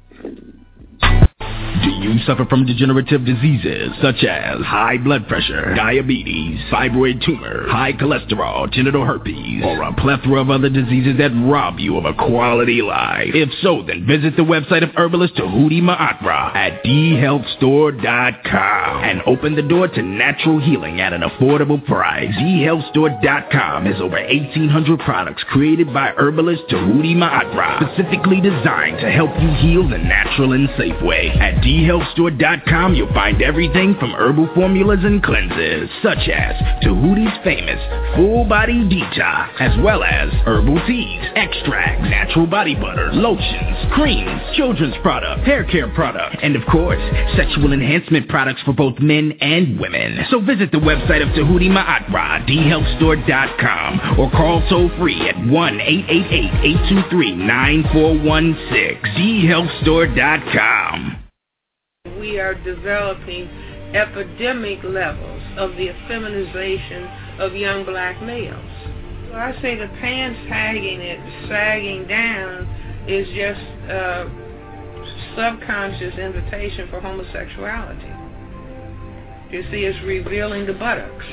Do you suffer from degenerative diseases such as high blood pressure, diabetes, fibroid tumor, high cholesterol, genital herpes, or a plethora of other diseases that rob you of a quality life? If so, then visit the website of herbalist Tahuti Ma'atra at d health store dot com and open the door to natural healing at an affordable price. d health store dot com has over eighteen hundred products created by herbalist Tahuti Ma'atra, specifically designed to help you heal the natural and safe way. At d health store dot com, you'll find everything from herbal formulas and cleanses, such as Tahuti's famous Full Body Detox, as well as herbal teas, extracts, natural body butter, lotions, creams, children's products, hair care products, and of course, sexual enhancement products for both men and women. So visit the website of Tahuti Ma'atra, d health store dot com, or call toll free at one eight eight eight, eight two three, nine four one six, d health store dot com. We are developing epidemic levels of the effeminization of young black males. So I say the pants sagging it, sagging down is just a subconscious invitation for homosexuality. You see, it's revealing the buttocks.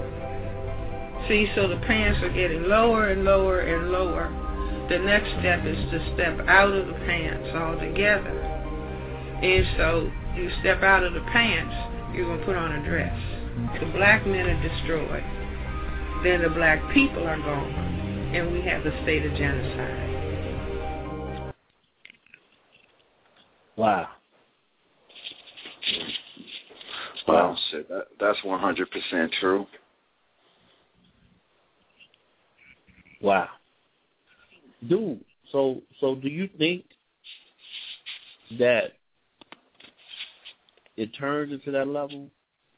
See, so the pants are getting lower and lower and lower. The next step is to step out of the pants altogether. And so you step out of the pants, you're going to put on a dress. The black men are destroyed. Then the black people are gone. And we have the state of genocide. Wow. Wow, shit, that, that's one hundred percent true. Wow. Dude, so so do you think that it turns into that level?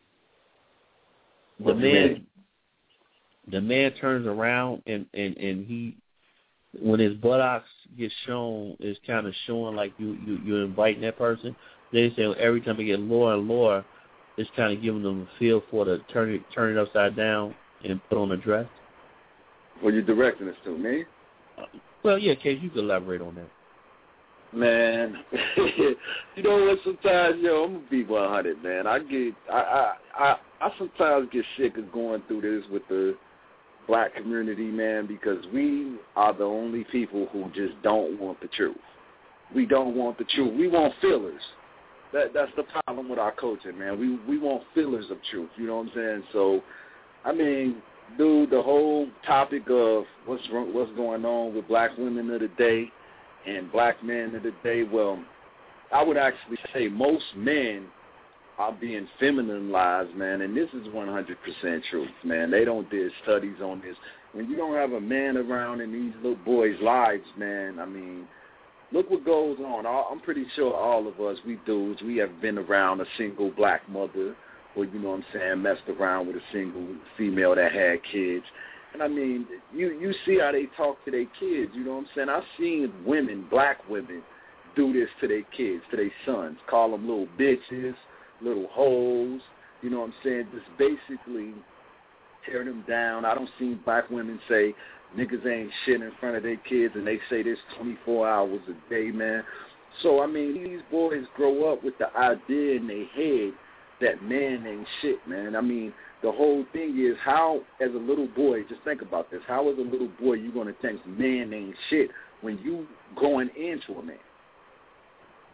The man, the man turns around and, and, and he, when his buttocks get shown, it's kind of showing like you, you, you're inviting that person. They say every time it get lower and lower, it's kind of giving them a feel for to turn it, turn it upside down and put on a dress. Well, you're directing this to me? Uh, well, yeah, Case, you can elaborate on that. Man, you know what? Sometimes, yo, I'm gonna be one hundred, man. I get, I, I, I, I sometimes get sick of going through this with the black community, man, because we are the only people who just don't want the truth. We don't want the truth. We want fillers. That, that's the problem with our culture, man. We, we want fillers of truth. You know what I'm saying? So, I mean, dude, the whole topic of what's what's going on with black women of the day and black men of the day, well, I would actually say most men are being femininized, man, and this is one hundred percent truth, man. They don't do studies on this. When you don't have a man around in these little boys' lives, man, I mean, look what goes on. I'm pretty sure all of us, we dudes, we have been around a single black mother or, you know what I'm saying, messed around with a single female that had kids. And, I mean, you, you see how they talk to their kids, you know what I'm saying? I've seen women, black women, do this to their kids, to their sons, call them little bitches, little hoes, you know what I'm saying, just basically tear them down. I don't see black women say niggas ain't shit in front of their kids, and they say this twenty-four hours a day, man. So, I mean, these boys grow up with the idea in their head that man ain't shit, man. I mean, the whole thing is how, as a little boy, just think about this, how as a little boy you going to think man ain't shit when you going into a man?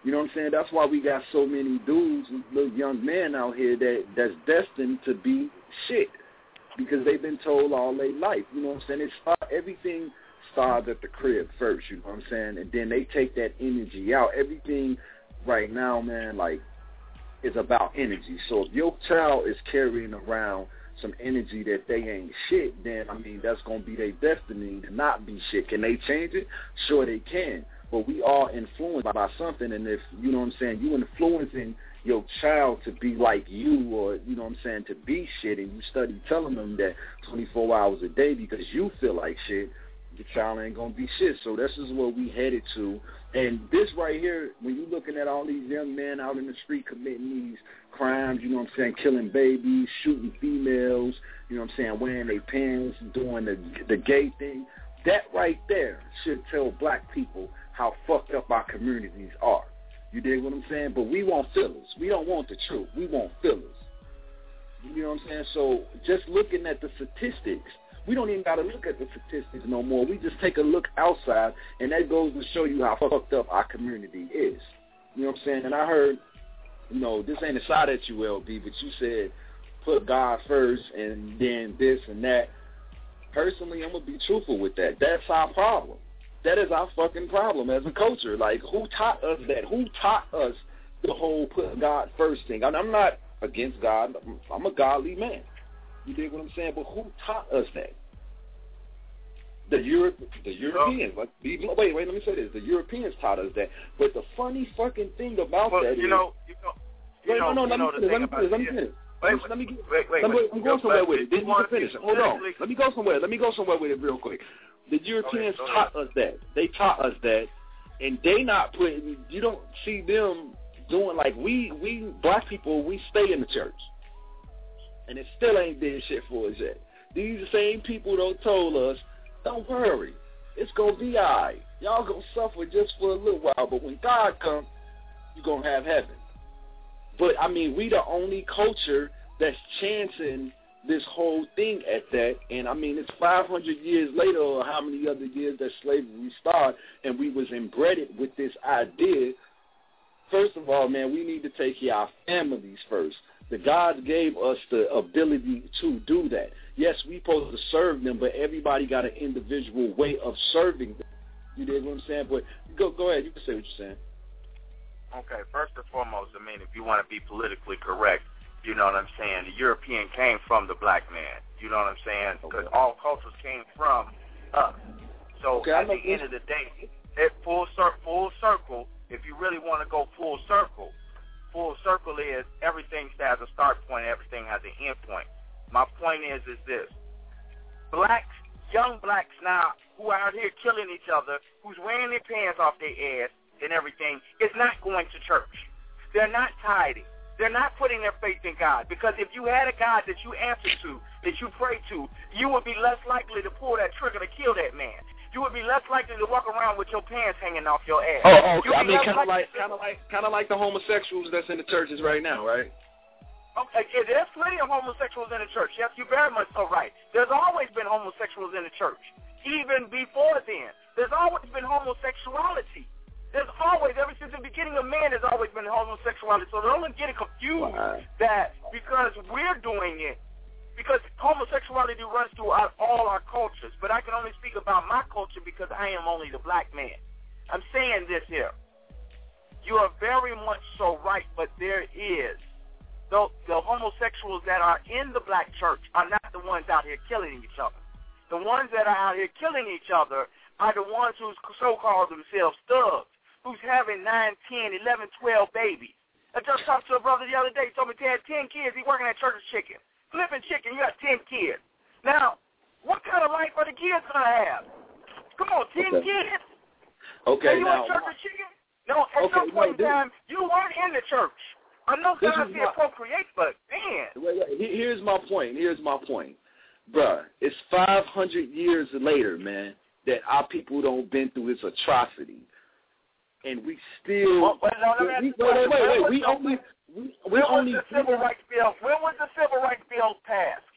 You know what I'm saying? That's why we got so many dudes, little young men out here that that's destined to be shit because they've been told all their life. You know what I'm saying? It start, everything starts at the crib first. You know what I'm saying? And then they take that energy out. Everything right now, man, like, is about energy. So if your child is carrying around some energy that they ain't shit, then, I mean, that's going to be their destiny to not be shit. Can they change it? Sure they can. But we are influenced by something, and if, you know what I'm saying, you influencing your child to be like you or, you know what I'm saying, to be shit, and you study telling them that twenty-four hours a day because you feel like shit, your child ain't going to be shit. So this is where we headed to. And this right here, when you're looking at all these young men out in the street committing these crimes, you know what I'm saying, killing babies, shooting females, you know what I'm saying, wearing their pants, doing the the gay thing, that right there should tell black people how fucked up our communities are. You dig what I'm saying? But we want fillers. We don't want the truth. We want fillers. You know what I'm saying? So just looking at the statistics, we don't even got to look at the statistics no more. We just take a look outside, and that goes to show you how fucked up our community is. You know what I'm saying? And I heard, you know, this ain't a shot at you, L B, but you said put God first and then this and that. Personally, I'm going to be truthful with that. That's our problem. That is our fucking problem as a culture. Like, who taught us that? Who taught us the whole put God first thing? And I'm not against God. I'm a godly man. You dig what I'm saying? But who taught us that? The Europe, the Europeans. Like, wait, wait, let me say this. The Europeans taught us that. But the funny fucking thing about well, that you is, know, you know, you wait, know, no, no, you let know me finish. Let me finish. Let me finish. Wait, let me, wait, wait, let me, wait. I'm going somewhere with it. Then you can finish. Hold on. Politically... Let me go somewhere. Let me go somewhere with it real quick. The Europeans go ahead, go taught us that. They taught us that, and they not putting. You don't see them doing like we we black people. We stay in the church, and it still ain't did shit for us yet. These same people don't told us, don't worry, it's gonna be alright. Y'all gonna suffer just for a little while, but when God comes, you gonna have heaven. But I mean, we the only culture that's chancing this whole thing at that, and I mean, it's five hundred years later, or how many other years that slavery started, and we was embedded with this idea. First of all, man, we need to take care of our families first. The God gave us the ability to do that. Yes, we supposed to serve them, but everybody got an individual way of serving them. You dig what I'm saying? But go go ahead, you can say what you're saying. Okay, first and foremost, I mean, if you want to be politically correct, you know what I'm saying, the European came from the black man. You know what I'm saying? Because okay. all cultures came from us. So okay, at the end of the day, it full, cir- full circle, if you really want to go full circle, full circle is everything has a start point, everything has an end point. My point is, is this. Blacks, young blacks now, who are out here killing each other, who's wearing their pants off their ass and everything, is not going to church. They're not tithing. They're not putting their faith in God. Because if you had a God that you answer to, that you pray to, you would be less likely to pull that trigger to kill that man. You would be less likely to walk around with your pants hanging off your ass. Oh, okay. I mean, kind of like, kind of like, kind of like the homosexuals that's in the churches right now, right? Okay, yeah, there's plenty of homosexuals in the church. Yes, you're very much so right. There's always been homosexuals in the church, even before then. There's always been homosexuality. There's always, ever since the beginning of man, there's always been homosexuality. So don't get it confused wow. that because we're doing it, because homosexuality runs throughout all our cultures. But I can only speak about my culture because I am only the black man. I'm saying this here. You are very much so right, but there is. The, the homosexuals that are in the black church are not the ones out here killing each other. The ones that are out here killing each other are the ones who so-called themselves thugs, who's having nine, ten, eleven, twelve babies. I just talked to a brother the other day. He told me he had ten kids. He's working at Church's Chicken. Flipping chicken, you got ten kids. Now, what kind of life are the kids going to have? Come on, ten okay. kids? Okay, and you now. at Church's Chicken? No, at okay, some point wait, in time, you weren't in the church. I know God said procreate, but man. Wait, wait, here's my point. Here's my point. Bruh, it's five hundred years later, man, that our people don't been through this atrocity. And we still... Well, well, no, we, wait, wait, wait, wait. We only... We, we when only was the Civil Rights Bill? When was the Civil Rights Bill passed?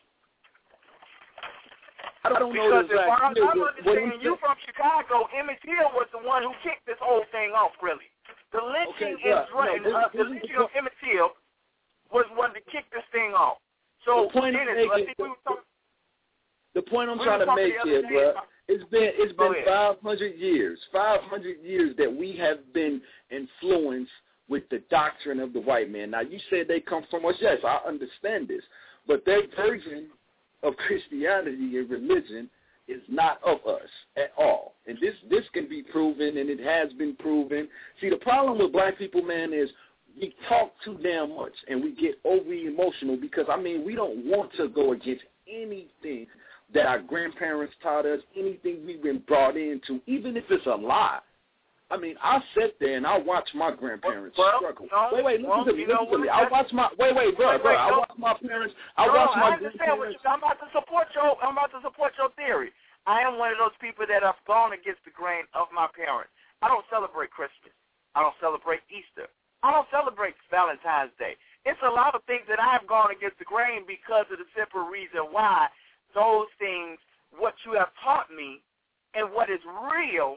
I don't because know if I'm, year, I'm understanding you from Chicago, Emmett Till was the one who kicked this whole thing off, really. The lynching Okay, is bruh, right. no, uh, this- the this is lynching the of Emmett Till was one to kick this thing off. So The point I'm Dennis, making- I think we were talking, The point I'm we trying were to talking make the other here, day bro, about- it's been it's Go been ahead. five hundred years, five hundred years that we have been influenced with the doctrine of the white man. Now, you said they come from us. Yes, I understand this, but their version of Christianity and religion is not of us at all. And this this can be proven, and it has been proven. See, the problem with black people, man, is we talk too damn much, and we get overly emotional because, I mean, we don't want to go against anything that our grandparents taught us, anything we've been brought into, even if it's a lie. I mean, I sit there and I watch my grandparents well, struggle. no, wait, wait, listen well, to me, you know listen to me. what? I watch my, wait, wait, bro, Wait, bro, wait, I no. watch my parents, I no, watch my I understand what grandparents. you, I'm about to support your. I'm about to support your theory. I am one of those people that have gone against the grain of my parents. I don't celebrate Christmas. I don't celebrate Easter. I don't celebrate Valentine's Day. It's a lot of things that I've gone against the grain because of the simple reason why those things, what you have taught me, and what is real,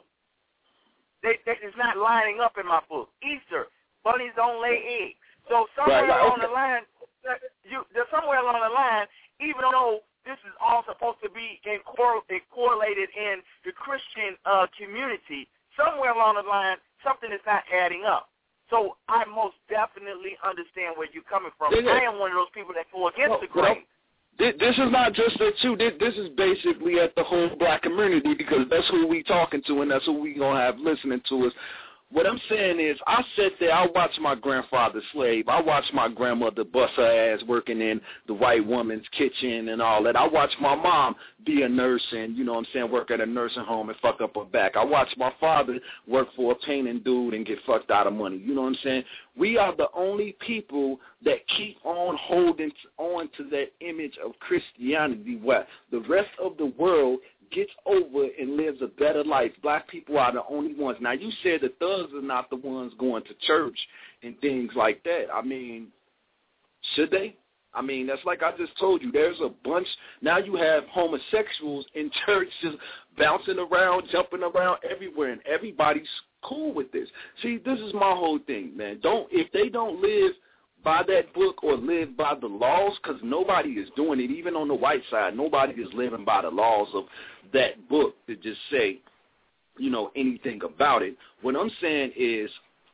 they, they is not lining up in my book. Easter, bunnies don't lay eggs. So somewhere Right, right, along okay. the line, you there's somewhere along the line, even though this is all supposed to be in cor- in correlated in the Christian uh, community, somewhere along the line, something is not adding up. So I most definitely understand where you're coming from. Yeah, yeah. I am one of those people that go against No, the well, grain. Thi- This is not just at you. Thi- This is basically at the whole black community because that's who we talking to and that's who we going to have listening to us. What I'm saying is I sit there, I watch my grandfather slave. I watch my grandmother bust her ass working in the white woman's kitchen and all that. I watch my mom be a nurse and, you know what I'm saying, work at a nursing home and fuck up her back. I watch my father work for a painting dude and get fucked out of money. You know what I'm saying? We are the only people that keep on holding on to that image of Christianity where the rest of the world gets over and lives a better life. Black people are the only ones. Now, you said the thugs are not the ones going to church and things like that. I mean, should they? I mean, that's like I just told you. There's a bunch. Now you have homosexuals in church just bouncing around, jumping around everywhere, and everybody's cool with this. See, this is my whole thing, man. Don't if they don't live by that book or live by the laws, because nobody is doing it, even on the white side. Nobody is living by the laws of that book to just say, you know, anything about it. What I'm saying is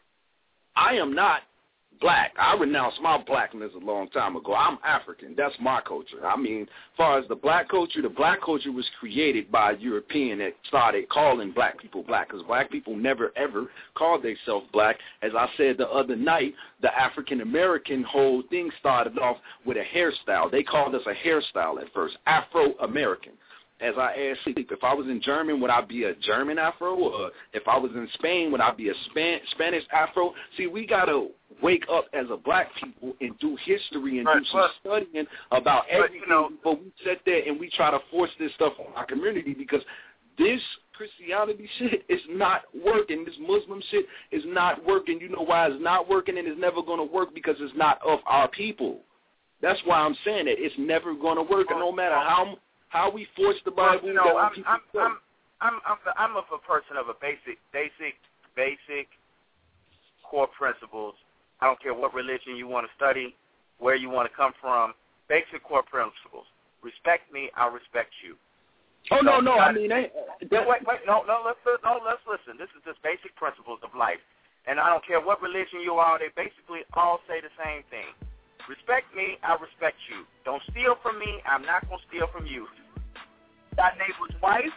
I am not black. I renounced my blackness a long time ago. I'm African. That's my culture. I mean, as far as the black culture, the black culture was created by a European that started calling black people black because black people never, ever called themselves black. As I said the other night, the African-American whole thing started off with a hairstyle. They called us a hairstyle at first, Afro-American. As I asked Sleep, if I was in German, would I be a German Afro? Or if I was in Spain, would I be a Span- Spanish Afro? See, we got to wake up as a black people and do history and Right, do some but, studying about but, everything you know, before we sit there and we try to force this stuff on our community because this Christianity shit is not working. This Muslim shit is not working. You know why it's not working and it's never going to work? Because it's not of our people. That's why I'm saying it. It's never going to work. And no matter how how we force the Bible, well, you know, that I'm, people I'm, say. I'm, I'm, I'm, I'm a person of a basic, basic, basic core principles. I don't care what religion you want to study, where you want to come from. Basic core principles. Respect me, I'll respect you. Oh no, no, I to, mean, ain't, wait, wait, wait, no, no, let's no, let's listen. This is just basic principles of life, and I don't care what religion you are. They basically all say the same thing. Respect me, I respect you. Don't steal from me, I'm not going to steal from you. Got neighbor's wife,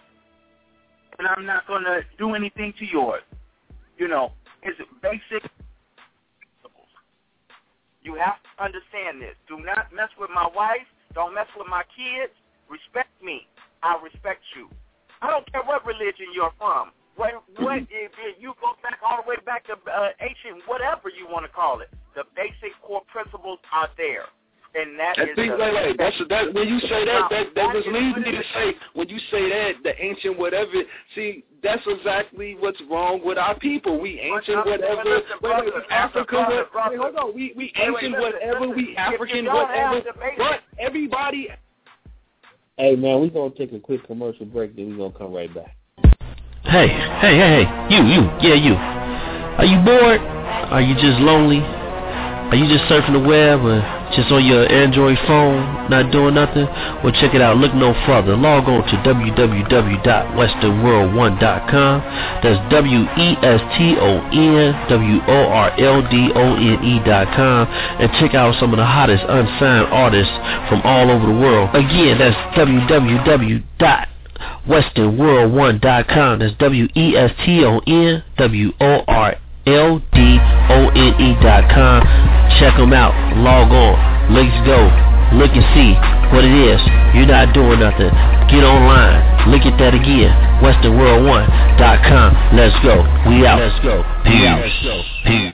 and I'm not going to do anything to yours. You know, it's basic principles. You have to understand this. Do not mess with my wife. Don't mess with my kids. Respect me, I respect you. I don't care what religion you're from. What, what if you go back all the way back to uh, ancient, whatever you want to call it. The basic core principles are there, and that I is. think, the, wait, wait. That's that. When you say that, now, that, that just is, leads me to say, when you say that, the ancient whatever. See, that's exactly what's wrong with our people. We ancient whatever. Listen, wait, brother, wait, we African. brother, What, brother. wait, hold on. We we Wait, wait, ancient listen, whatever. listen. We African If you don't whatever. have the basic- But everybody. Hey, man, we're going to take a quick commercial break, then we're going to come right back. Hey, hey, hey, hey, you, you, yeah, you. Are you bored? Are you just lonely? Are you just surfing the web or just on your Android phone, not doing nothing? Well, check it out. Look no further. Log on to w w w dot western world one dot com. That's W E S T O N W O R L D O N E dot com, and check out some of the hottest unsigned artists from all over the world. Again, that's w w w dot western world one dot com. That's W E S T O N W O R L D O N E dot com. Check them out. Log on. Let's go. Look and see what it is. You're not doing nothing. Get online. Look at that again. western world one dot com. Let's go. We out. Let's go. We out. Let's go. Peace.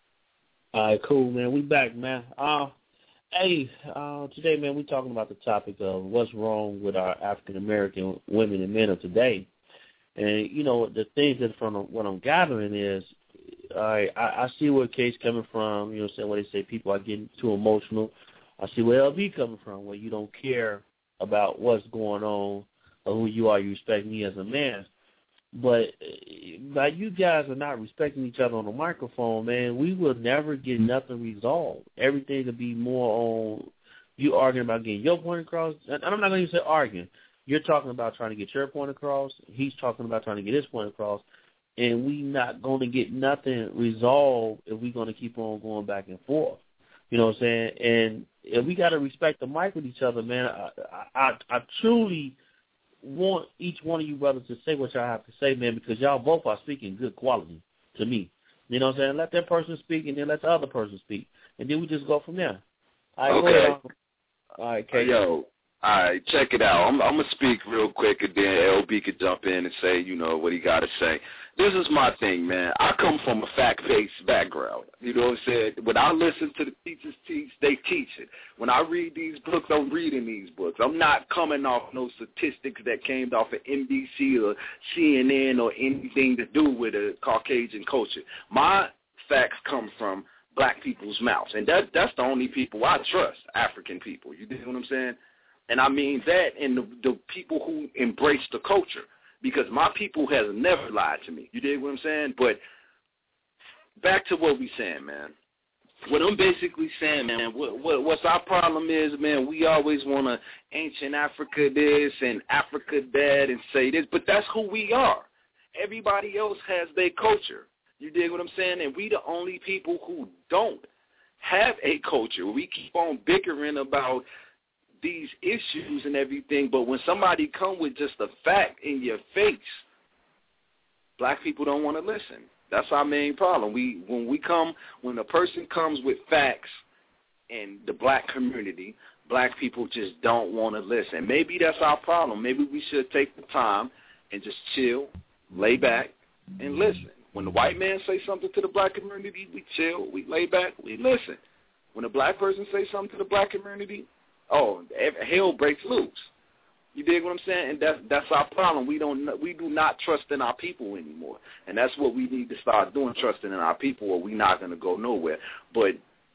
All right, cool, man. We back, man. Uh, hey, uh, today, man, we talking about the topic of what's wrong with our African-American women and men of today. And, you know, the things that from what I'm gathering is, I, I I see where Case coming from, you know what I'm saying, where they say people are getting too emotional. I see where L B coming from, where you don't care about what's going on or who you are, you respect me as a man. But by you guys are not respecting each other on the microphone, man, we will never get nothing resolved. Everything will be more on you arguing about getting your point across. And I'm not going to even say arguing. You're talking about trying to get your point across. He's talking about trying to get his point across. And we not going to get nothing resolved if we're going to keep on going back and forth. You know what I'm saying? And if we got to respect the mic with each other, man, I, I, I truly want each one of you brothers to say what y'all have to say, man, because y'all both are speaking good quality to me. You know what I'm saying? Let that person speak, and then let the other person speak. And then we just go from there. All right, okay. Go All right, Kate. Yo, all right, check it out. I'm, I'm going to speak real quick, and then L B could jump in and say, you know, what he got to say. This is my thing, man. I come from a fact-based background. You know what I'm saying? When I listen to the teachers teach, they teach it. When I read these books, I'm reading these books. I'm not coming off no statistics that came off of N B C or C N N or anything to do with a Caucasian culture. My facts come from black people's mouths, and that that's the only people I trust, African people. You dig what I'm saying? And I mean that in the, the people who embrace the culture. Because my people has never lied to me. You dig what I'm saying? But back to what we saying, man. What I'm basically saying, man, what, what what's our problem is, man, we always want to ancient Africa this and Africa that and say this, but that's who we are. Everybody else has their culture. You dig what I'm saying? And we the only people who don't have a culture. We keep on bickering about these issues and everything, but when somebody come with just a fact in your face, black people don't want to listen. That's our main problem. We when we come when a person comes with facts in the black community, black people just don't want to listen. Maybe that's our problem. Maybe we should take the time and just chill, lay back, and listen. When the white man say something to the black community, we chill, we lay back, we listen. When a black person say something to the black community, oh, hell breaks loose. You dig what I'm saying? And that's that's our problem. We don't we do not trust in our people anymore, and that's what we need to start doing: trusting in our people, or we're not going to go nowhere. But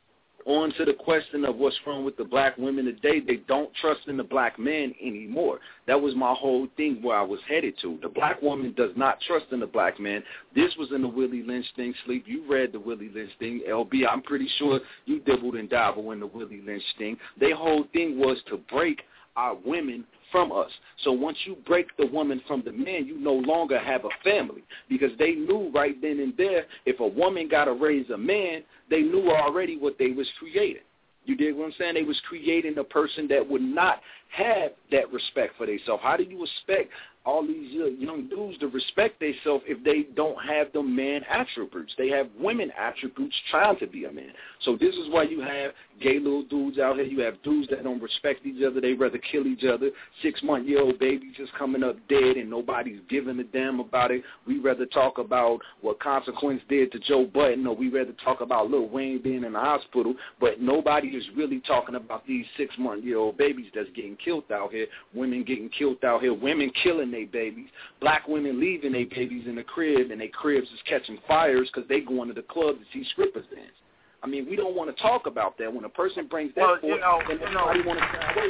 on to the question of what's wrong with the black women today, they don't trust in the black man anymore. That was my whole thing where I was headed to. The black woman does not trust in the black man. This was in the Willie Lynch thing. Sleep, you read the Willie Lynch thing. L B, I'm pretty sure you dibbled and dabbled in the Willie Lynch thing. Their whole thing was to break our women from us. So once you break the woman from the man, you no longer have a family, because they knew right then and there, if a woman got to raise a man, they knew already what they was creating. You dig what I'm saying? They was creating a person that would not have that respect for themselves. How do you expect all these young dudes to respect themselves if they don't have the man attributes? They have women attributes trying to be a man. So this is why you have gay little dudes out here. You have dudes that don't respect each other. They rather kill each other. Six-month-year-old babies just coming up dead and nobody's giving a damn about it. We rather talk about what Consequence did to Joe Budden, or we rather talk about Lil Wayne being in the hospital, but nobody is really talking about these six-month-year-old babies that's getting killed out here, women getting killed out here, women killing their babies, black women leaving their babies in the crib, and their cribs is catching fires because they going to the club to see strippers dance. I mean, we don't want to talk about that. When a person brings that well, forth, you know, then you know, everybody want to stay away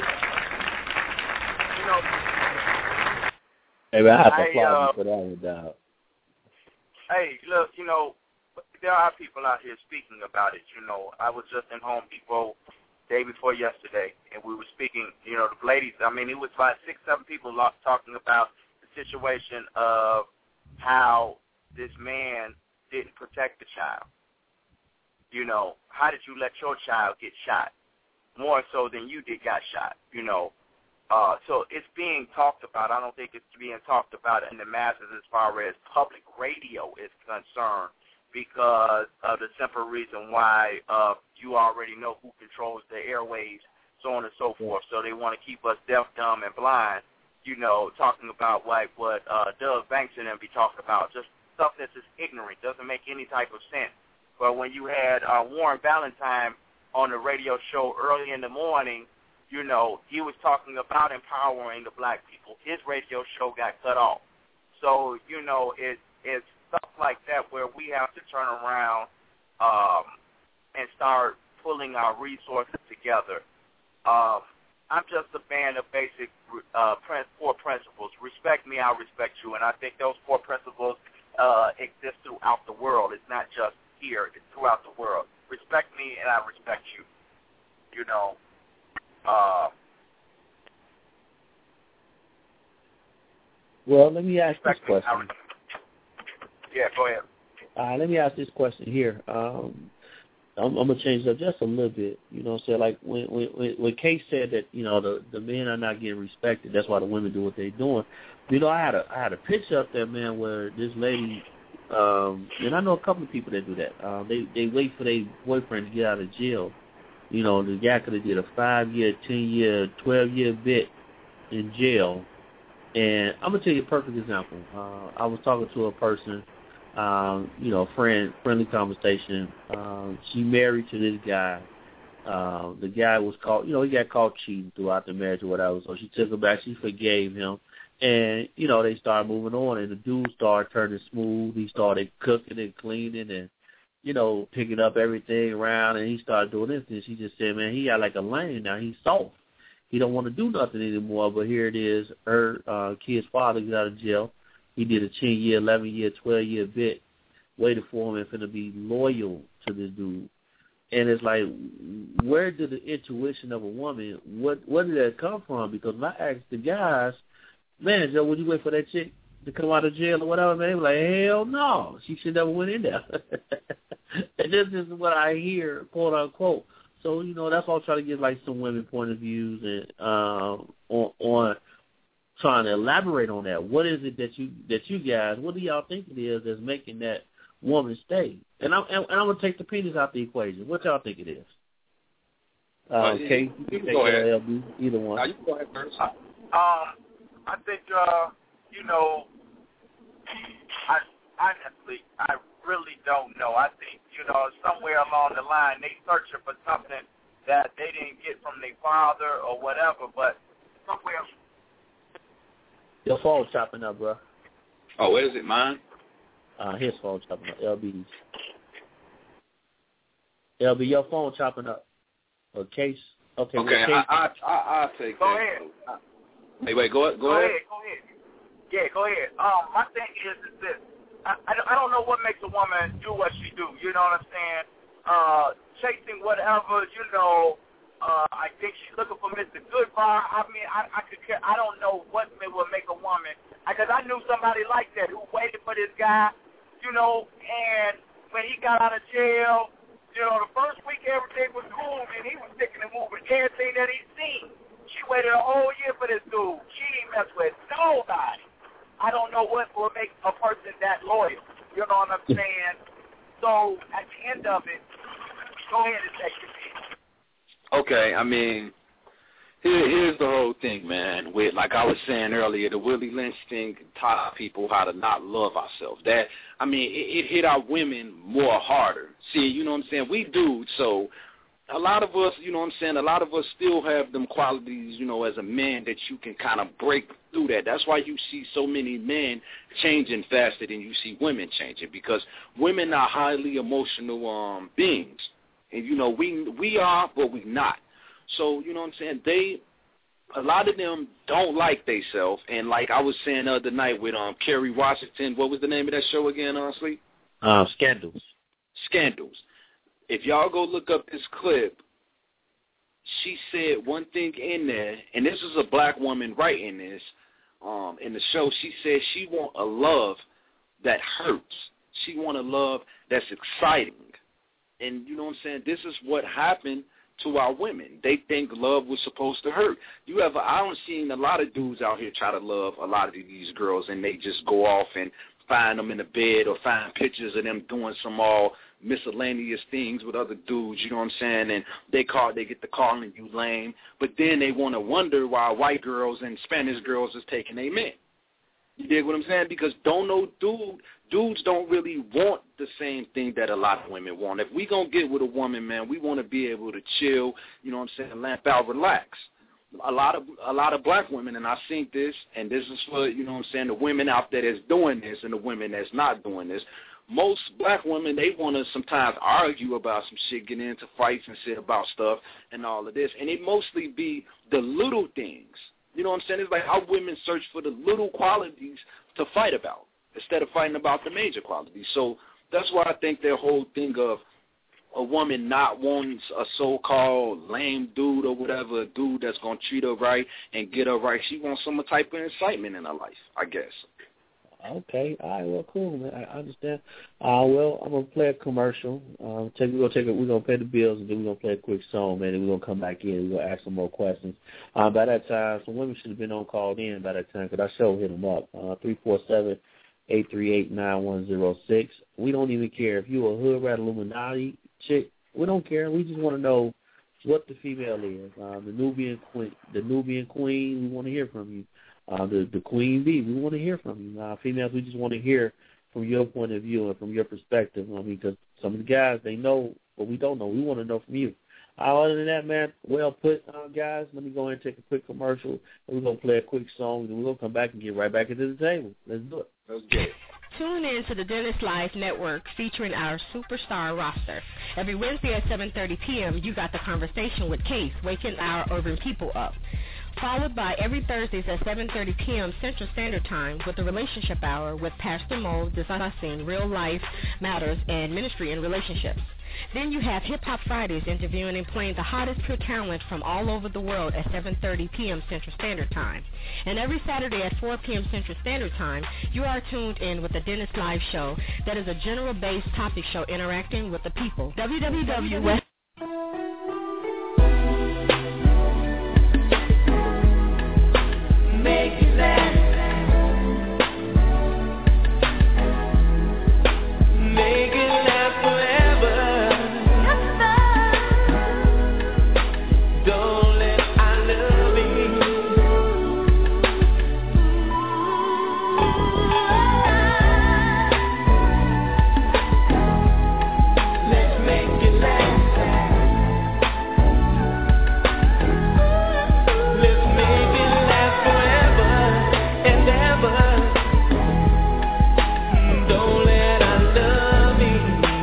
from it. You know, hey, I have to I, applaud uh, you for that one, dog. Hey, look, you know, there are people out here speaking about it. You know, I was just in Home Depot day before yesterday, and we were speaking, you know, the ladies, I mean, it was like six, seven people talking about the situation of how this man didn't protect the child. You know, how did you let your child get shot? More so than you did got shot, you know. Uh, so it's being talked about. I don't think it's being talked about in the masses as far as public radio is concerned, because of the simple reason why uh, you already know who controls the airwaves, so on and so forth. So they want to keep us deaf, dumb, and blind, you know, talking about like what uh, Doug Banks and them be talking about, just stuff that's just ignorant, doesn't make any type of sense. But when you had uh, Warren Valentine on the radio show early in the morning, you know, he was talking about empowering the black people. His radio show got cut off. So, you know, it, it's stuff like that where we have to turn around um, and start pulling our resources together. Um, I'm just a fan of basic uh, four principles. Respect me, I'll respect you. And I think those four principles uh, exist throughout the world. It's not just here. It's throughout the world. Respect me, and I respect you. You know. Uh, well, let me ask this question. I, yeah, go ahead. Uh, let me ask this question here. Um, I'm, I'm gonna change it up just a little bit. You know, what I'm saying, like when when when Kay said that, you know, the the men are not getting respected. That's why the women do what they're doing. You know, I had a I had a picture up there, man, where this lady, um, and I know a couple of people that do that. Uh, they they wait for their boyfriend to get out of jail. You know, the guy could have did a five-year, ten-year, twelve-year bit in jail. And I'm going to tell you a perfect example. Uh, I was talking to a person, um, you know, friend, friendly conversation. Um, she married to this guy. Uh, the guy was caught, you know, he got caught cheating throughout the marriage or whatever. So she took him back. She forgave him. And, you know, they started moving on. And the dude started turning smooth. He started cooking and cleaning and, you know, picking up everything around, and he started doing this, and she just said, man, he got like a lane now. He's soft. He don't want to do nothing anymore, but here it is. Her uh, kid's father got out of jail. He did a ten-year, eleven-year, twelve-year bit, waited for him and finna be loyal to this dude. And it's like, where did the intuition of a woman, what where did that come from? Because when I asked the guys, man, Joe, would you wait for that chick to come out of jail or whatever, man? They were like, hell no. She should never went in there. And this is what I hear, quote unquote. So, you know, that's why I'm trying to get like some women point of views and um on on trying to elaborate on that. What is it that you that you guys, what do y'all think it is that's making that woman stay? And I'm and, and I'm gonna take the penis out the equation. What y'all think it is? Uh, uh, okay, you can go ahead. L B, either one. No, you can go ahead first. Um, I think uh, you know, I honestly, I really don't know. I think, you know, somewhere along the line they searching for something that they didn't get from their father or whatever, but somewhere. Your phone's chopping up, bro. Oh, what is it, mine? Uh, his phone chopping up. L B's. L B, your phone chopping up. A case. Okay. Okay, case. I, I, I, I'll take go that. Ahead. Hey, wait, go, go, go ahead. ahead. Go ahead. Yeah, go ahead. Um, my thing is, is this. I, I don't know what makes a woman do what she do. You know what I'm saying? Uh, chasing whatever, you know. Uh, I think she's looking for Mister Goodbar. I mean, I, I could care. I don't know what would make a woman. Because I, I knew somebody like that who waited for this guy, you know, and when he got out of jail, you know, the first week everything was cool, and he was sticking and moving everything that he'd seen. She waited a whole year for this dude. She didn't mess with nobody. I don't know what will make a person that loyal. You know what I'm saying? So at the end of it, go ahead and take your pick. Okay, I mean, here, here's the whole thing, man. With like I was saying earlier, the Willie Lynch thing taught people how to not love ourselves. That I mean, it, it hit our women more harder. See, you know what I'm saying? We do so. A lot of us, you know what I'm saying, a lot of us still have them qualities, you know, as a man that you can kind of break through that. That's why you see so many men changing faster than you see women changing, because women are highly emotional um, beings. And, you know, we we are, but we not. So, you know what I'm saying, they, a lot of them don't like themselves. And like I was saying the other night with um Kerry Washington, what was the name of that show again, honestly? Uh, Scandals. scandals. If y'all go look up this clip, she said one thing in there, and this is a black woman writing this um, in the show. She said she want a love that hurts. She want a love that's exciting. And you know what I'm saying? This is what happened to our women. They think love was supposed to hurt. You ever, I don't seen a lot of dudes out here try to love a lot of these girls, and they just go off and find them in the bed or find pictures of them doing some all miscellaneous things with other dudes, you know what I'm saying, and they call, they get to calling you lame, but then they want to wonder why white girls and Spanish girls is taking their men. You dig what I'm saying? Because don't know dude, dudes don't really want the same thing that a lot of women want. If we gonna get with a woman, man, we want to be able to chill, you know what I'm saying, lamp out, relax. A lot of a lot of black women, and I seen this, and this is for, you know what I'm saying, the women out there that's doing this and the women that's not doing this. Most black women, they want to sometimes argue about some shit, get into fights and shit about stuff and all of this, and it mostly be the little things. You know what I'm saying? It's like how women search for the little qualities to fight about instead of fighting about the major qualities. So that's why I think their whole thing of a woman not wanting a so-called lame dude or whatever, a dude that's going to treat her right and get her right, she wants some type of excitement in her life, I guess. Okay, all right, well, cool, man. I understand. Uh, well, I'm gonna play a commercial. Um, take, we're gonna take, a, we're gonna pay the bills, and then we're gonna play a quick song, man. And we're gonna come back in. and We're gonna ask some more questions. Uh, by that time, some women should have been on called in by that time, because I sure hit them up. Uh, three four seven eight three eight nine one zero six. We don't even care if you're a hood rat Illuminati chick. We don't care. We just want to know what the female is. Uh, the Nubian queen, the Nubian queen. We want to hear from you. Uh, the, the queen bee, we want to hear from you. Uh, females, we just want to hear from your point of view and from your perspective. I mean, because some of the guys, they know, but we don't know. We want to know from you. Uh, other than that, man, well put, uh, guys. Let me go ahead and take a quick commercial, and we're going to play a quick song, and we're going to come back and get right back into the table. Let's do it. Let's get it. Tune in to the Dennis Live Network featuring our superstar roster. Every Wednesday at seven thirty p.m., you got the conversation with Case, waking our urban people up. Followed by every Thursdays at seven thirty p.m. Central Standard Time with the Relationship Hour with Pastor Mo discussing real life matters and ministry and relationships. Then you have Hip Hop Fridays interviewing and playing the hottest pure talent from all over the world at seven thirty p.m. Central Standard Time. And every Saturday at four p.m. Central Standard Time, you are tuned in with the Dennis Live Show that is a general-based topic show interacting with the people. w w w dot Make it last. Make it last forever. Don't let I love you. Let's make it last. Let's make it last forever and ever. Don't let I love you.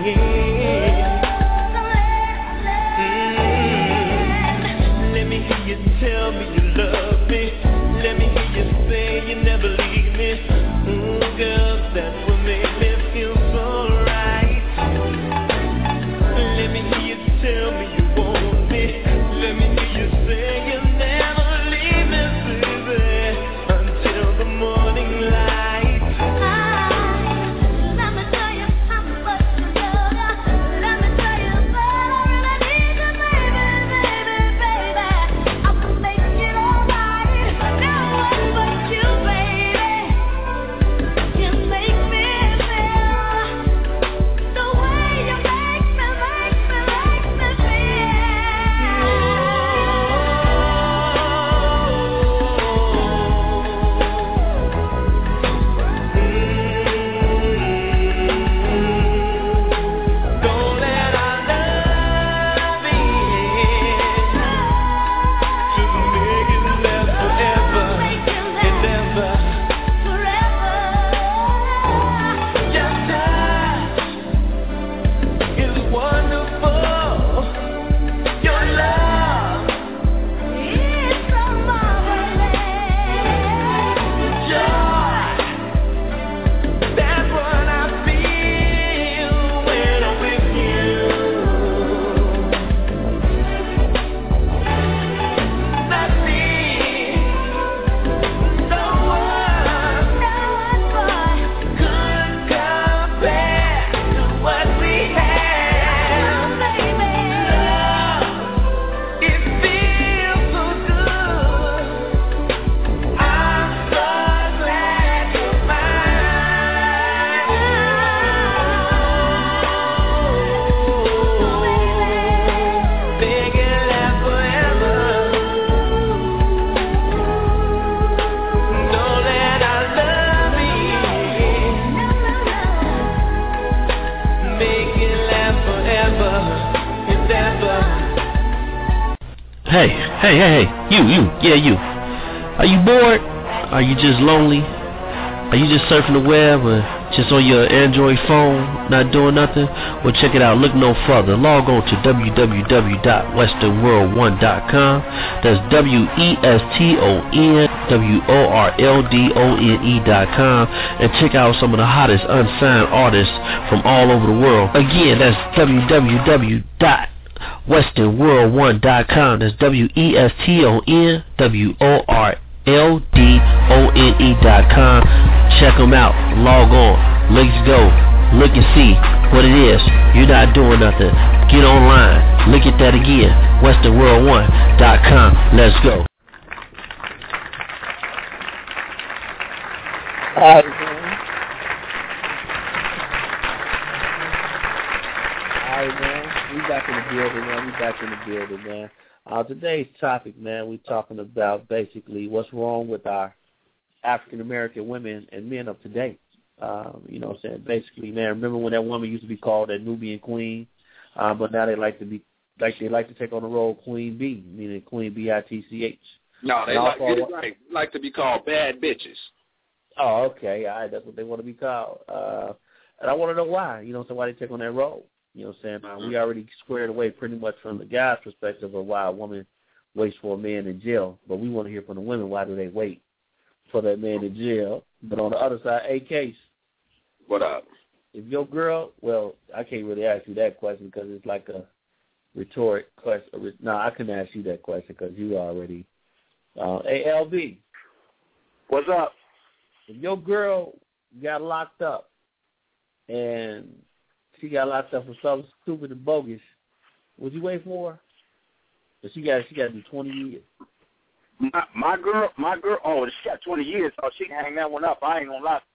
Mm. Let me hear you tell me you love me. Let me hear you say you never leave me. Mm, girl, that's what made me feel so right. Let me hear you tell me you want me. Let me hear you say you never leave me, baby, until the morning light. Let me tell you how much you love ya. Let me tell you that I really need you, baby, baby, baby. I can make it Hey, hey, hey, you, you, yeah, you. Are you bored? Are you just lonely? Are you just surfing the web or just on your Android phone, not doing nothing? Well, check it out. Look no further. Log on to w w w dot western world one dot com. That's W E S T O N W O R L D O N E dot com. And check out some of the hottest unsigned artists from all over the world. Again, that's w w w dot western world one dot com. That's W E S T O N W O R L D O N E dot com. Check them out. Log on. Let's go. Look and see what it is. You're not doing nothing. Get online. Look at that again. western world one dot com. Let's go. All right, man. All right, man. We back in the building, man. We back in the building, man. Uh, today's topic, man, we're talking about basically what's wrong with our African-American women and men of today. Um, you know what I'm saying? Basically, man, remember when that woman used to be called that Nubian Queen, uh, but now they like to be, like they like to take on the role Queen Bee, meaning Queen B I T C H. No, they like, they like, like to be called bad bitches. Oh, okay. All right, that's what they want to be called. Uh, and I want to know why. You know, so why they take on that role. You know what I'm saying? Uh, we already squared away pretty much from the guy's perspective of why a woman waits for a man in jail, but we want to hear from the women, why do they wait for that man in jail? But on the other side, a case. What up? If your girl, well, I can't really ask you that question because it's like a rhetoric question. No, I can ask you that question because you already. Uh, A L B. What's up? If your girl got locked up and she got locked up for something stupid and bogus, would you wait for her? But she got she got to do twenty years. My, my girl, my girl. Oh, she got twenty years. Oh, she can hang that one up. I ain't gonna lie.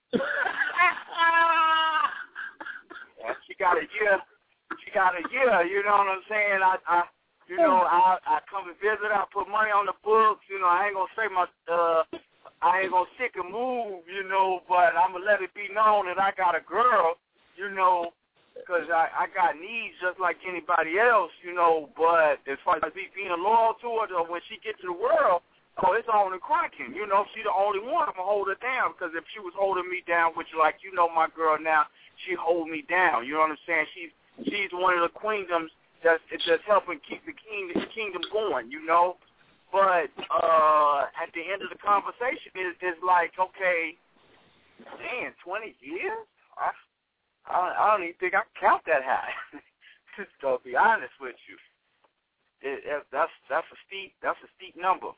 Yeah, she got a year. She got a year. You know what I'm saying? I, I you know, I, I come and visit. I put money on the books. You know, I ain't gonna say my. Uh, I ain't gonna stick a move. You know, but I'm gonna let it be known that I got a girl. You know, because I, I got needs just like anybody else, you know, but as far as me being loyal to her, though, when she gets to the world, oh, it's on and cracking. You know, she the only one. I'm going to hold her down because if she was holding me down, which, like, you know my girl now, she hold me down. You know what I'm saying? She's she's one of the queendoms that's, that's helping keep the king, the kingdom going, you know. But uh, at the end of the conversation, it's, it's like, okay, man, twenty years? I, I don't, I don't even think I can count that high. Just to be honest with you, it, it, that's that's a steep that's a steep number.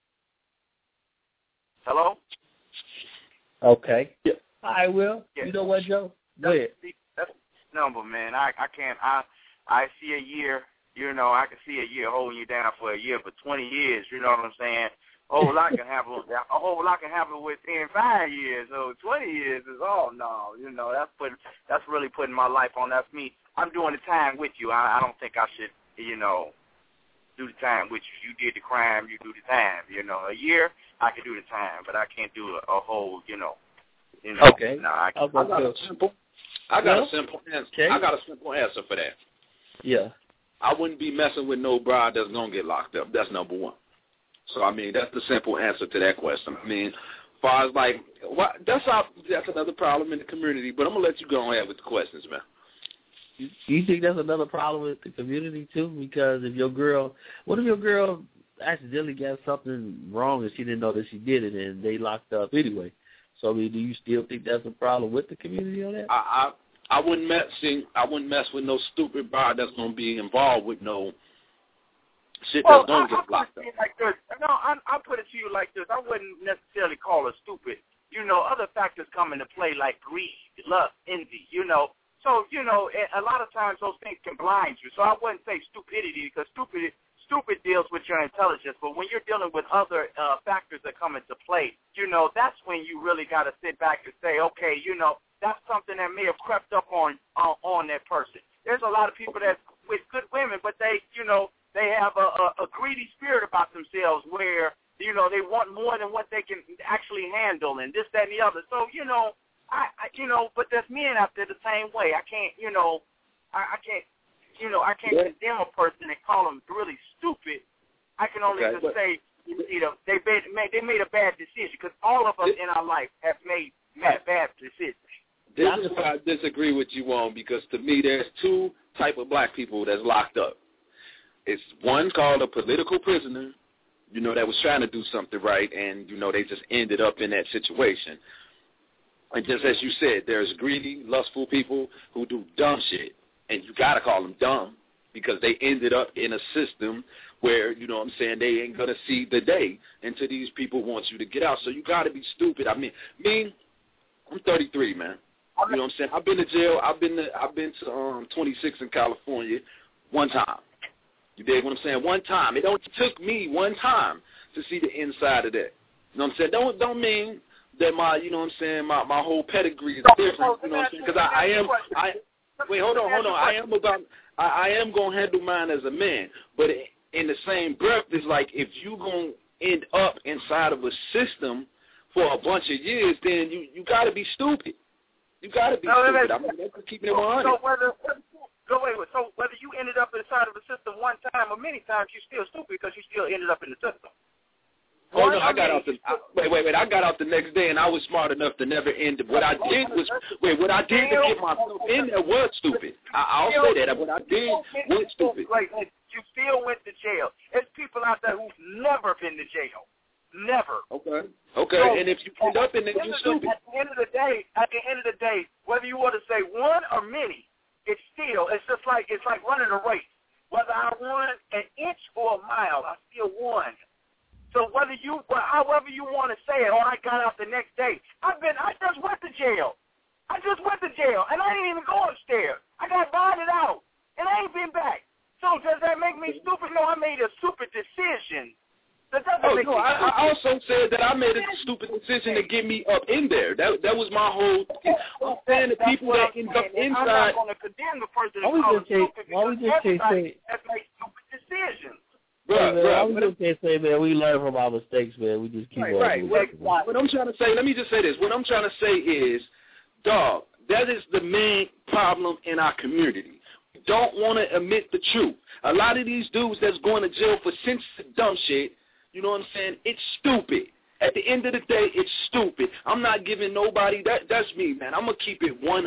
Hello. Okay. Yeah. I will. Yeah. You know what, Joe? Go ahead. That's a number, man. I I can't. I I see a year. You know, I can see a year holding you down for a year, but twenty years. You know what I'm saying? A whole lot can happen. A whole lot can happen within five years. So twenty years is all no. You know, that's putting that's really putting my life on. That's me. I'm doing the time with you. I, I don't think I should, you know, do the time with you. You did the crime, you do the time. You know, a year I can do the time, but I can't do a, a whole. You know. You know. Okay. No, I, I got a simple. I got well, a simple answer. Okay. I got a simple answer for that. Yeah. I wouldn't be messing with no bride that's gonna get locked up. That's number one. So I mean, that's the simple answer to that question. I mean, as far as like, what, that's how, that's another problem in the community. But I'm gonna let you go ahead with the questions, man. You, you think that's another problem with the community too? Because if your girl, what if your girl accidentally got something wrong and she didn't know that she did it and they locked up anyway? So I mean, do you still think that's a problem with the community on that? I I, I wouldn't mess. See, I wouldn't mess with no stupid bride that's gonna be involved with no. Shit well, that's going to I, get blocked up. Like this. No, I, I'll put it to you like this. I wouldn't necessarily call her stupid. You know, other factors come into play like greed, lust, envy, you know. So, you know, a lot of times those things can blind you. So I wouldn't say stupidity because stupid, stupid deals with your intelligence. But when you're dealing with other uh, factors that come into play, you know, that's when you really got to sit back and say, okay, you know, that's something that may have crept up on, on, on that person. There's a lot of people that with good women, but they, you know, they have a, a, a greedy spirit about themselves where, you know, they want more than what they can actually handle and this, that, and the other. So, you know, I, I you know, but there's men out there the same way. I can't, you know, I, I can't, you know, I can't yeah. condemn a person and call them really stupid. I can only Okay, just but- say, you know, they made, they made a bad decision because all of us in our life have made bad, bad decisions. This is what I disagree with you on, because to me there's two type of black people that's locked up. It's one called a political prisoner, you know, that was trying to do something right, and, you know, they just ended up in that situation. And just as you said, there's greedy, lustful people who do dumb shit, and you got to call them dumb because they ended up in a system where, you know what I'm saying, they ain't going to see the day until these people want you to get out. So you got to be stupid. I mean, me, I'm thirty-three, man. You know what I'm saying? I've been to jail. I've been to, I've been to um, twenty-six in California one time. You dig what I'm saying? One time. It only took me one time to see the inside of that. You know what I'm saying? Don't don't mean that my, you know what I'm saying, my, my whole pedigree is different. You know what I'm saying? Because I, I am, I wait, hold on, hold on. I am about, I, I am gonna handle mine as a man. But in the same breath, it's like if you gonna end up inside of a system for a bunch of years, then you you gotta be stupid. You gotta be no, stupid. I mean, that's keeping it one hundred. So whether, go wait, wait, so whether you ended up inside of the system one time or many times, you're still stupid because you still ended up in the system. Oh, no, I got out the, I, wait, wait, wait, I got out the next day, and I was smart enough to never end it. What I did was, wait, what I did to get myself in there was stupid. I, I'll say that. What I did was stupid. Like, you still went to jail. There's people out there who've never been to jail. Never. Okay. Okay, so, and if you end up in it, you're stupid. At the end of the day, at the end of the day, whether you want to say one or many, it's still, it's just like, it's like running a race. Whether I won an inch or a mile, I still won. So whether you, however you want to say it, or I got out the next day, I've been, I just went to jail. I just went to jail, and I didn't even go upstairs. I got bonded out, and I ain't been back. So does that make me stupid? No, I made a stupid decision. That doesn't oh, make no, me I, I also said that I made a stupid decision to get me up in there. That that was my whole thing. I'm saying the people that end up inside. I'm not going to condemn the person that calls stupid because everybody has made stupid decisions. Bruh, hey, man, bruh, I was just gonna say, man, we learn from our mistakes, man. We just keep right, on right. moving. What, what I'm trying to say, let me just say this. What I'm trying to say is, dog, that is the main problem in our community. We don't want to admit the truth. A lot of these dudes that's going to jail for sensitive dumb shit, you know what I'm saying? It's stupid. At the end of the day, it's stupid. I'm not giving nobody that. That's me, man. I'm gonna keep it one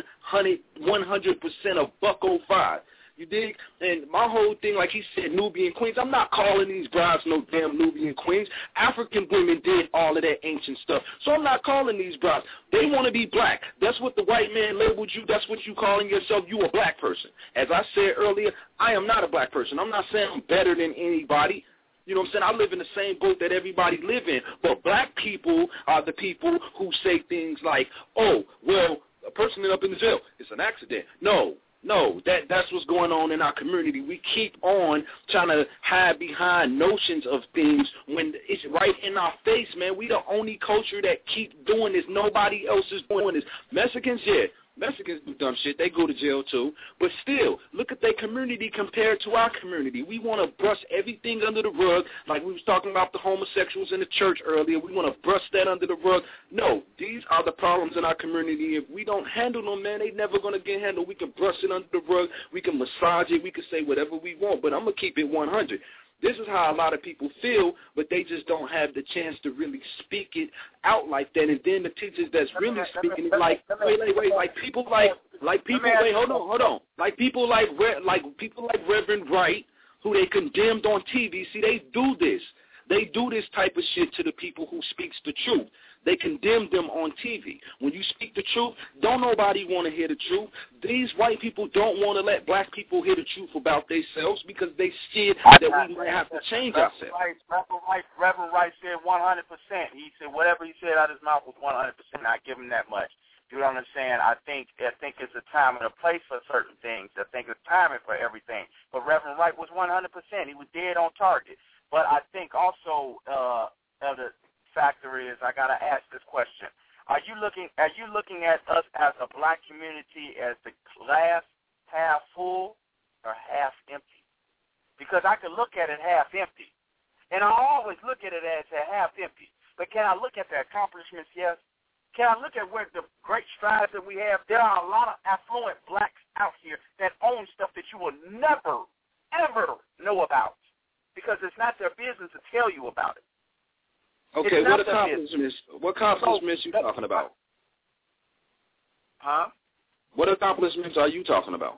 hundred percent a buck oh five. You dig? And my whole thing, like he said, Nubian queens. I'm not calling these brides no damn Nubian queens. African women did all of that ancient stuff, so I'm not calling these brides. They want to be black. That's what the white man labeled you. That's what you calling yourself. You a black person. As I said earlier, I am not a black person. I'm not saying I'm better than anybody. You know what I'm saying? I live in the same boat that everybody live in. But black people are the people who say things like, oh, well, a person ended up in the jail. It's an accident. No, no, that that's what's going on in our community. We keep on trying to hide behind notions of things when it's right in our face, man. We the only culture that keep doing this. Nobody else is doing this. Mexicans, yeah. Mexicans do dumb shit. They go to jail, too. But still, look at their community compared to our community. We want to brush everything under the rug, like we was talking about the homosexuals in the church earlier. We want to brush that under the rug. No, these are the problems in our community. If we don't handle them, man, they never going to get handled. We can brush it under the rug. We can massage it. We can say whatever we want. But I'm going to keep it one hundred. This is how a lot of people feel, but they just don't have the chance to really speak it out like that. And then the teachers that's really speaking it, like wait, wait, wait, like people like like people. Wait, hold on, hold on. Like people like like people like Reverend Wright, who they condemned on T V. See, they do this. They do this type of shit to the people who speaks the truth. They condemn them on T V. When you speak the truth, don't nobody want to hear the truth. These white people don't want to let black people hear the truth about themselves because they scared that we might have to change ourselves. Right, Reverend Wright, Reverend Wright said one hundred percent. He said whatever he said out of his mouth was one hundred percent. I give him that much. You know what I'm saying? I think I think it's a time and a place for certain things. I think it's timing for everything. But Reverend Wright was one hundred percent. He was dead on target. But I think also uh, the factor is I gotta ask this question: Are you looking? Are you looking at us as a black community as the glass half full or half empty? Because I could look at it half empty, and I always look at it as a half empty. But can I look at the accomplishments? Yes. Can I look at where the great strides that we have? There are a lot of affluent blacks out here that own stuff that you will never, ever know about. because it's not their business to tell you about it. Okay, what accomplishments? What accomplishments so, you talking about? Huh? What accomplishments are you talking about?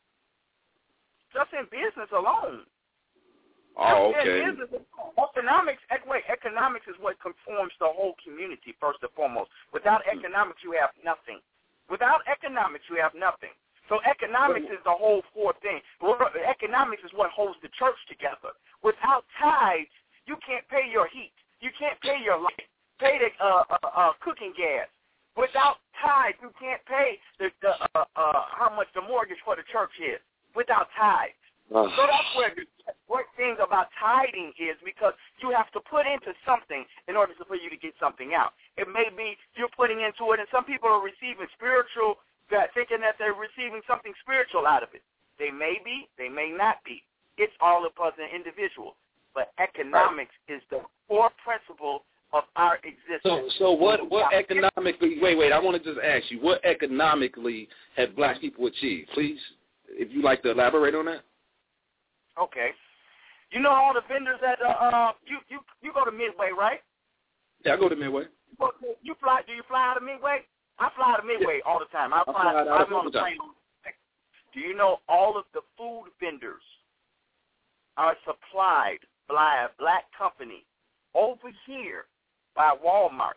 Just in business alone. Oh, Just okay. In business, economics, wait, economics is what conforms the whole community, first and foremost. Without economics, you have nothing. Without economics, you have nothing. So economics is the whole core thing. Economics is what holds the church together. Without tithes, you can't pay your heat. You can't pay your light, pay the uh, uh, uh, cooking gas. Without tithes, you can't pay the, the uh, uh, how much the mortgage for the church is. Without tithes. Oh. So that's where the great thing about tithing is, because you have to put into something in order for you to get something out. It may be you're putting into it, and some people are receiving spiritual, that thinking that they're receiving something spiritual out of it. They may be, they may not be. It's all upon the individual. But economics right. is the core principle of our existence. So, so what, what economically, wait, wait, I want to just ask you, what economically have black people achieved? Please, if you'd like to elaborate on that. Okay. You know all the vendors that, uh, uh you, you, you go to Midway, right? Yeah, I go to Midway. You, go to, you fly, do you fly out of Midway? I fly out of Midway yeah. all the time. I fly, I fly I'm on the plane. Do you know all of the food vendors are supplied by a black company over here by Walmart?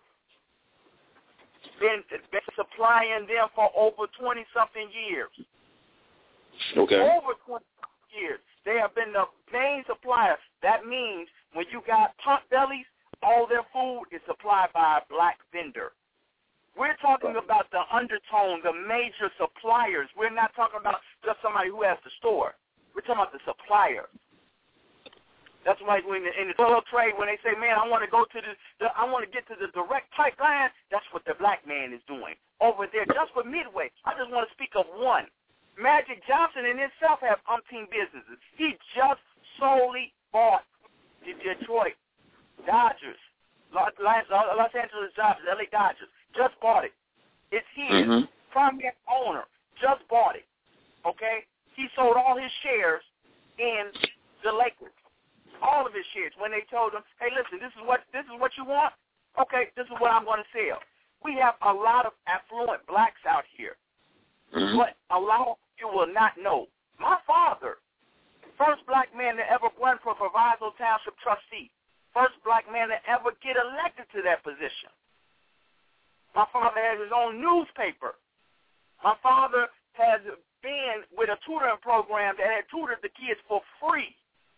Been, been supplying them for over twenty-something years. Okay. Over twenty years. They have been the main supplier. That means when you got pot bellies, all their food is supplied by a black vendor. We're talking about the undertone, the major suppliers. We're not talking about just somebody who has the store. We're talking about the supplier. That's why when in the oil trade, when they say, "Man, I want to go to the, the I want to get to the direct pipeline," that's what the black man is doing over there, just for Midway. I just want to speak of one. Magic Johnson in itself has umpteen businesses. He just solely bought the Detroit Dodgers, Los, Los Angeles Dodgers, L A Dodgers. Just bought it. It's his. Mm-hmm. Primary owner just bought it. Okay? He sold all his shares in the Lakers. All of his shares. When they told him, "Hey, listen, this is what this is what you want. Okay, this is what I'm going to sell." We have a lot of affluent blacks out here, mm-hmm. but a lot of you will not know. My father, first black man to ever run for Proviso Township trustee, first black man to ever get elected to that position. My father has his own newspaper. My father has been with a tutoring program that had tutored the kids for free.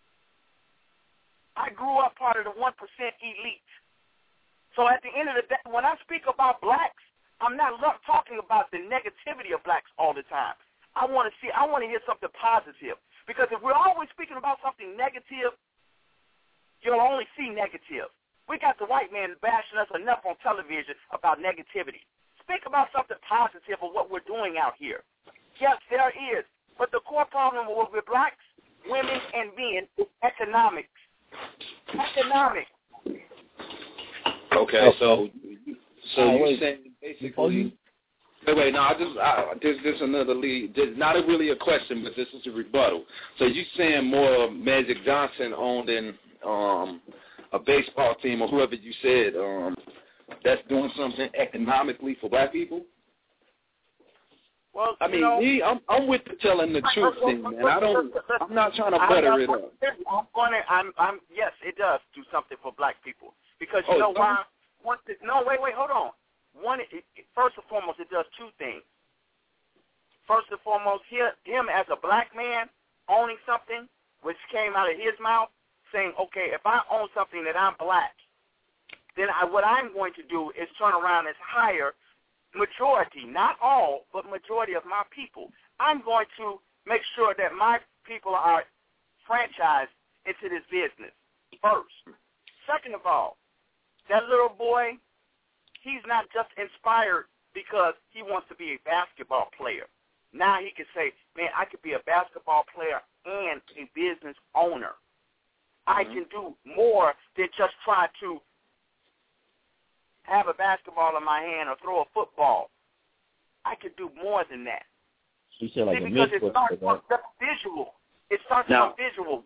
I grew up part of the one percent elite. So at the end of the day, when I speak about blacks, I'm not talking about the negativity of blacks all the time. I want to see, I want to hear something positive. Because if we're always speaking about something negative, you'll only see negative. We got the white man bashing us enough on television about negativity. Speak about something positive of what we're doing out here. Yes, there is. But the core problem with blacks, women, and men is economics. Economics. Okay, so so uh, you're wait. saying basically. Wait, wait, no, I just I, this this another lead. This, not a, really a question, but this is a rebuttal. So you saying more Magic Johnson owned in um, a baseball team or whoever you said um, that's doing something economically for black people? Well, I mean, you know, me, I'm I'm with the telling the truth thing, man. I don't. I'm not trying to butter it up. I'm going to. I'm. I'm. Yes, it does do something for black people because you oh, know why? Once it, no, wait, wait, hold on. One, it, it, first and foremost, it does two things. First and foremost, he, him as a black man owning something, which came out of his mouth, saying, "Okay, if I own something that I'm black, then I, what I'm going to do is turn around and hire." Majority, not all, but majority of my people. I'm going to make sure that my people are franchised into this business first. Second of all, that little boy, he's not just inspired because he wants to be a basketball player. Now he can say, man, I could be a basketball player and a business owner. I can do more than just try to have a basketball in my hand or throw a football. I could do more than that. You said like See, a because it starts right? from visual. It starts now, from visual.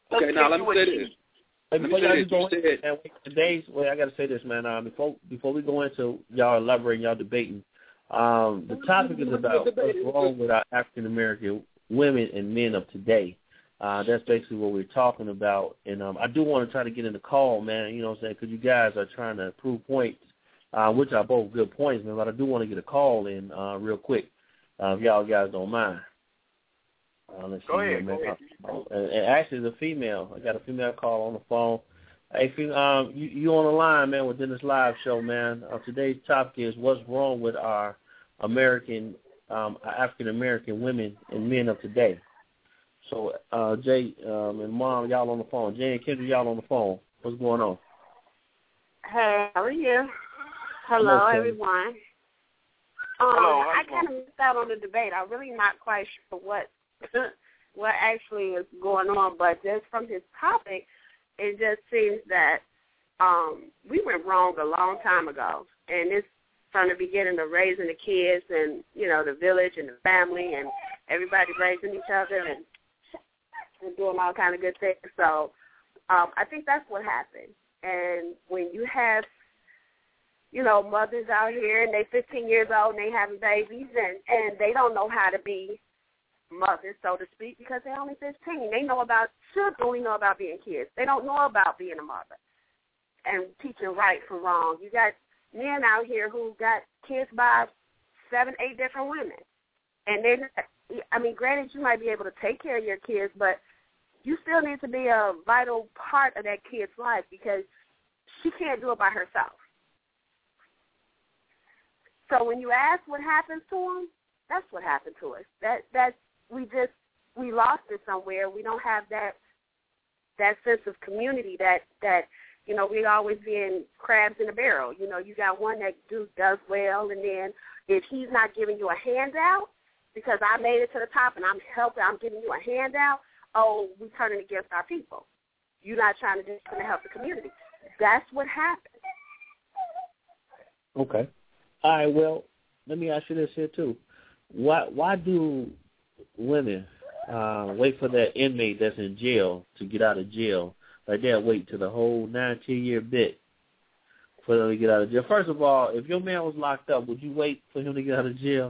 Okay, now let me say this. Hey, before y'all go into man, today's, well, I got to say this, man. Um, before before we go into y'all elaborating, y'all debating, um, the topic is about what's wrong with our African American women and men of today. Uh, that's basically what we're talking about. And um, I do want to try to get in the call, man. You know what I'm saying? Because you guys are trying to prove points, uh, which are both good points, man. But I do want to get a call in uh, real quick, uh, if y'all guys don't mind. Uh, let's go see ahead, here, go ahead. And, and actually, it's a female. I got a female call on the phone. Hey, um, you, you on the line, man, within this live show, man. Uh, today's topic is what's wrong with our American, um, African American women and men of today. So, uh, Jay um, and Mom, y'all on the phone. Jay and Kendra, y'all on the phone. What's going on? Hey, how are you? Hello, okay. everyone. Um, Hello, I kind of missed out on the debate. I'm really not quite sure what what actually is going on, but just from his topic, it just seems that um, we went wrong a long time ago, and it's from the beginning of raising the kids and, you know, the village and the family and everybody raising each other and, and doing all kind of good things. So um, I think that's what happened. And when you have, you know, mothers out here and they fifteen years old and they having babies and, and they don't know how to be mothers, so to speak, because they're only fifteen. They know about, should only know about being kids. They don't know about being a mother and teaching right from wrong. You got men out here who got kids by seven, eight different women. And then, I mean, granted, you might be able to take care of your kids, but you still need to be a vital part of that kid's life because she can't do it by herself. So when you ask what happens to them, that's what happened to us. That that's we just we lost it somewhere. We don't have that that sense of community that that you know we always being crabs in a barrel. You know, you got one that do does well, and then if he's not giving you a handout because I made it to the top and I'm helping, I'm giving you a handout. Oh, we turning against our people. You're not trying to do something to help the community. That's what happened. Okay. All right. Well, let me ask you this here too. Why why do women uh, wait for that inmate that's in jail to get out of jail? Like they'll wait to the whole nine, ten year bit for them to get out of jail. First of all, if your man was locked up, would you wait for him to get out of jail?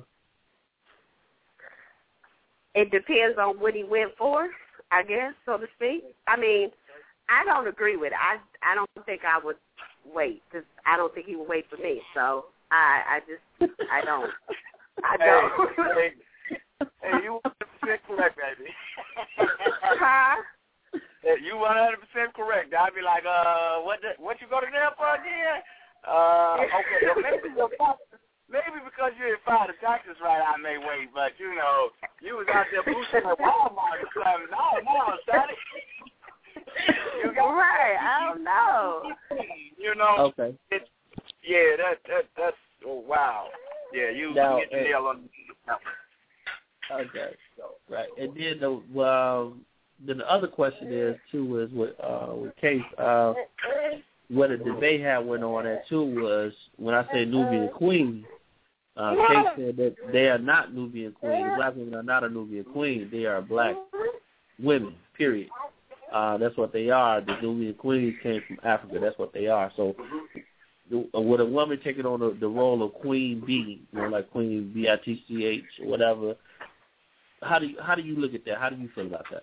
It depends on what he went for, I guess, so to speak. I mean, I don't agree with it. I I don't think I would wait because I don't think he would wait for me. So I I just I don't. I don't. Hey, hey, hey, you one hundred percent correct, baby. Huh? Hey, you one hundred percent correct. I'd be like, uh, what the, what you go to jail for again? Uh, okay, well, maybe, maybe because you didn't file the taxes right, I may wait. But, you know, you was out there boosting at Walmart or something. No, no, Sonny. You got right, I don't know. You know, okay. It, yeah, that, that, that's, oh, wow. Yeah, you now, get the nail on the Okay, so, right. And then the, well, then the other question is, too, is with, uh, with Case, uh, what the debate had went on at, too, was when I say Nubian Queen, uh, Case said that they are not Nubian Queen. Black women are not a Nubian Queen. They are black women, period. Uh, that's what they are. The Nubian Queens came from Africa. That's what they are. So would a woman taking on the, the role of Queen Bee, you know, like Queen B I T C H or whatever, how do you, how do you look at that? How do you feel about that?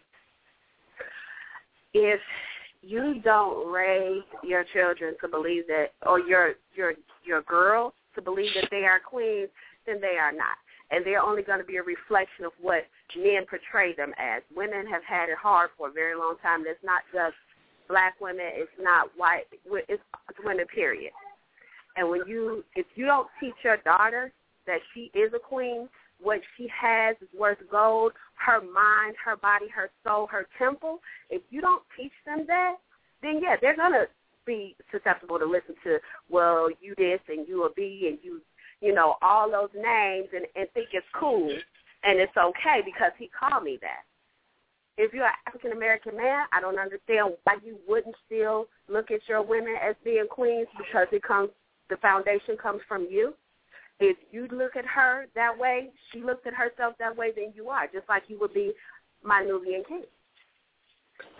If you don't raise your children to believe that, or your your your girls to believe that they are queens, then they are not. And they're only going to be a reflection of what men portray them as. Women have had it hard for a very long time. It's not just black women. It's not white. It's women, period. And when you, if you don't teach your daughter that she is a queen, what she has is worth gold, her mind, her body, her soul, her temple, if you don't teach them that, then, yeah, they're going to be susceptible to listen to, well, you this and you a B and you, you know, all those names and, and think it's cool and it's okay because he called me that. If you're an African-American man, I don't understand why you wouldn't still look at your women as being queens because it comes, the foundation comes from you. If you look at her that way, she looks at herself that way, then you are, just like you would be my Nubian king.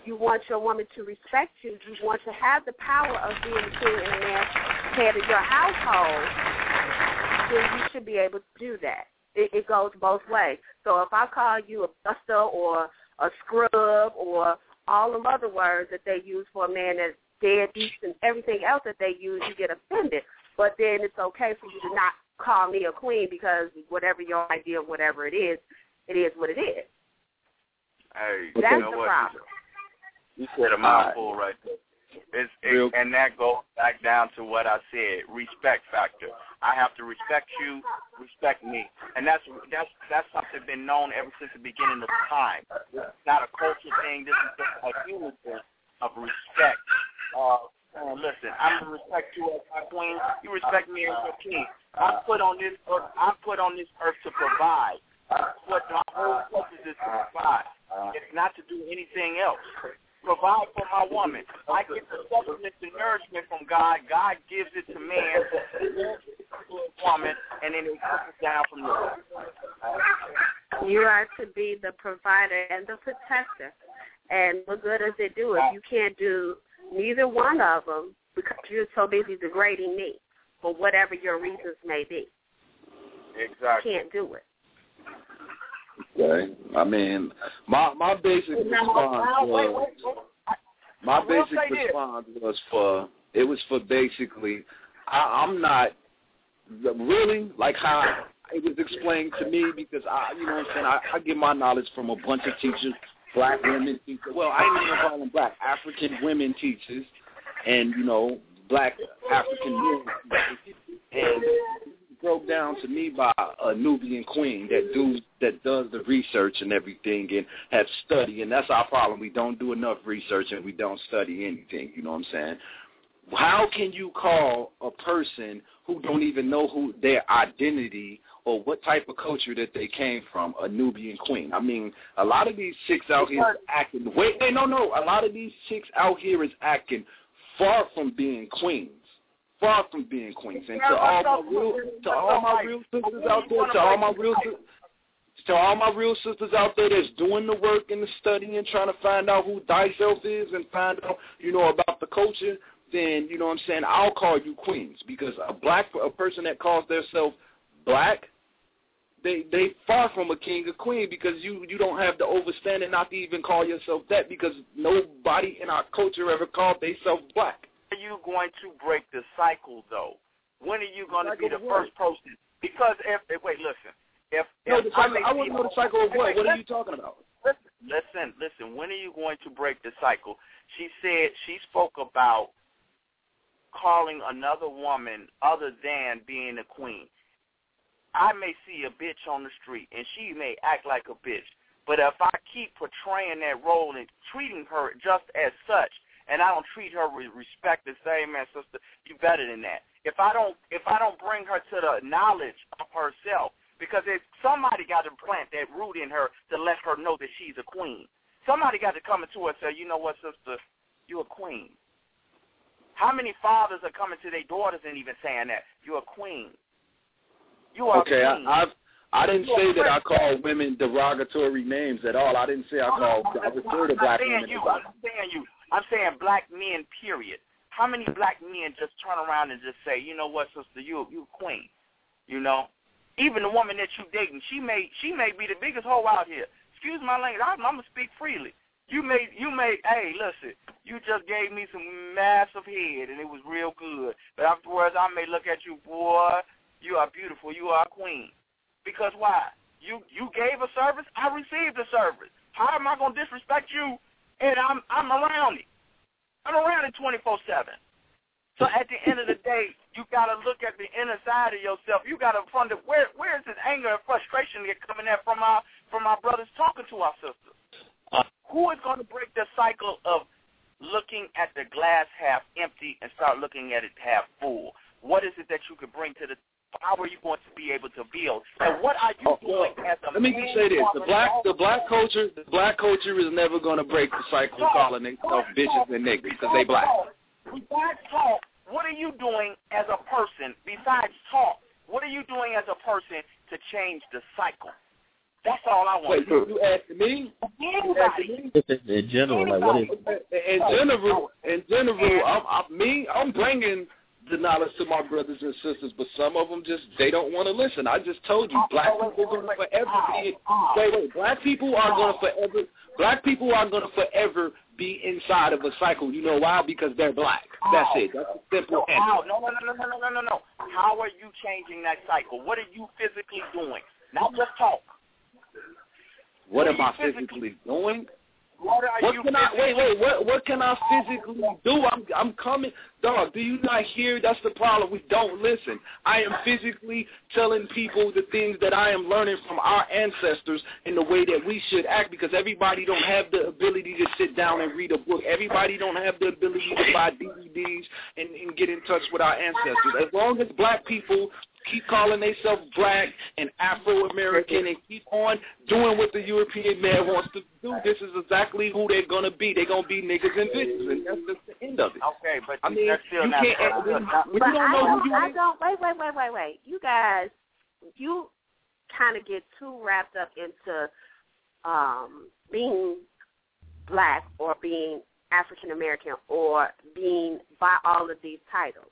you want your woman to respect you, you want to have the power of being the king and the man head of your household, then you should be able to do that. It, it goes both ways. So if I call you a buster or a scrub or all the other words that they use for a man that's deadbeat and everything else that they use, you get offended. But then it's okay for you to not call me a queen because whatever your idea of whatever it is, it is what it is. Hey, that's you know the what? problem. You said a mouthful right there. It's, it, and that goes back down to what I said, respect factor. I have to respect you, respect me. And that's that's that's something been known ever since the beginning of time. It's not a culture thing. This is just a human thing of respect. Uh, uh, listen, I'm going to respect you as my queen. You respect me as your king. I'm put on this earth, I'm put on this earth to provide. What my whole purpose is to provide. It's not to do anything else. Provide for my woman. I get the sustenance and nourishment from God. God gives it to man, to a woman, and then it comes down from there. You are to be the provider and the protector. And what good does it do if you can't do neither one of them because you're so busy degrading me for whatever your reasons may be? Exactly. You can't do it. Okay. I mean, my my basic response was my basic response was for it was for basically I, I'm not really like how it was explained to me because I you know what I'm saying I, I get my knowledge from a bunch of teachers, black women teachers. Well, I ain't even call them black African women teachers, and you know black African men and. Broke down to me by a Nubian queen that do that does the research and everything and have studied, and that's our problem. We don't do enough research and we don't study anything. You know what I'm saying? How can you call a person who don't even know who their identity or what type of culture that they came from a Nubian queen? I mean, a lot of these chicks out here is acting. Wait, hey, no, no. A lot of these chicks out here is acting far from being queens. Far from being queens, and to all my real, to all my real sisters out there, to all my real, to all my real sisters out there that's doing the work and the studying and trying to find out who thyself is and find out, you know, about the culture. Then you know what I'm saying. I'll call you queens because a black a person that calls themselves black, they they far from a king or queen because you you don't have the overstanding not to even call yourself that because nobody in our culture ever called themselves black. Are you going to break the cycle, though? When are you going to be the first person? Because if, if wait, listen. If, no, if the cycle, I, I want to know the cycle of what? What are you talking about? Listen, listen, listen. When are you going to break the cycle? She said she spoke about calling another woman other than being a queen. I may see a bitch on the street, and she may act like a bitch. But if I keep portraying that role and treating her just as such, and I don't treat her with respect the same as sister, you better than that. If I don't if I don't bring her to the knowledge of herself, because if somebody got to plant that root in her to let her know that she's a queen. Somebody got to come into her and say, you know what, sister, you're a queen. How many fathers are coming to their daughters and even saying that? You're a queen. You are okay, a queen. I, I've I didn't say that I call women derogatory names at all. I didn't say I call I refer to black women. You, I'm saying you. I'm saying black men, period. How many black men just turn around and just say, you know what, sister, you you a queen, you know? Even the woman that you dating, she may she may be the biggest hoe out here. Excuse my language, I'm, I'm going to speak freely. You may, you may, hey, listen, you just gave me some massive head, and it was real good. But afterwards, I may look at you, boy, you are beautiful, you are a queen. Because why? You you gave a service, I received a service. How am I going to disrespect you? And I'm I'm around it. I'm around it twenty-four seven. So at the end of the day, you got to look at the inner side of yourself. You got to wonder where where is this anger and frustration that coming at from our from our brothers talking to our sisters. Uh, Who is going to break the cycle of looking at the glass half empty and start looking at it half full? What is it that you could bring to the? How are you going to be able to build? And what are you oh, doing well, as a Let me just say this: the black, the black culture, the black culture is never going to break the cycle of calling themselves bitches and niggas because they black. Besides talk, what are you doing as a person? Besides talk, what are you doing as a person to change the cycle? That's all I want. Wait, so you asking me? Anybody. In general, like what is In general, in general, I'm, I'm me. I'm bringing the knowledge to my brothers and sisters, but some of them just they don't want to listen. I just told you, black people are going to forever be. Wait, wait, black people are going to forever. Black people are going to forever be inside of a cycle. You know why? Because they're black. That's it. That's a simple answer. How? No, no, no, no, no, no, no, no. How are you changing that cycle? What are you physically doing? Not just talk. What, what am I physically doing? What are what you can I wait, wait, what what can I physically do? I'm I'm coming dog, do you not hear? That's the problem. We don't listen. I am physically telling people the things that I am learning from our ancestors in the way that we should act, because everybody don't have the ability to sit down and read a book. Everybody don't have the ability to buy D V Ds and, and get in touch with our ancestors. As long as black people keep calling themselves black and Afro-American and keep on doing what the European man wants to do, this is exactly who they're going to be. They're going to be niggas and bitches, and that's just the end of it. Okay, but I mean, that's still you not can't, when, But when you don't I know don't, who you I are. don't, wait, wait, wait, wait, wait. You guys, you kind of get too wrapped up into um, being black or being African-American or being by all of these titles.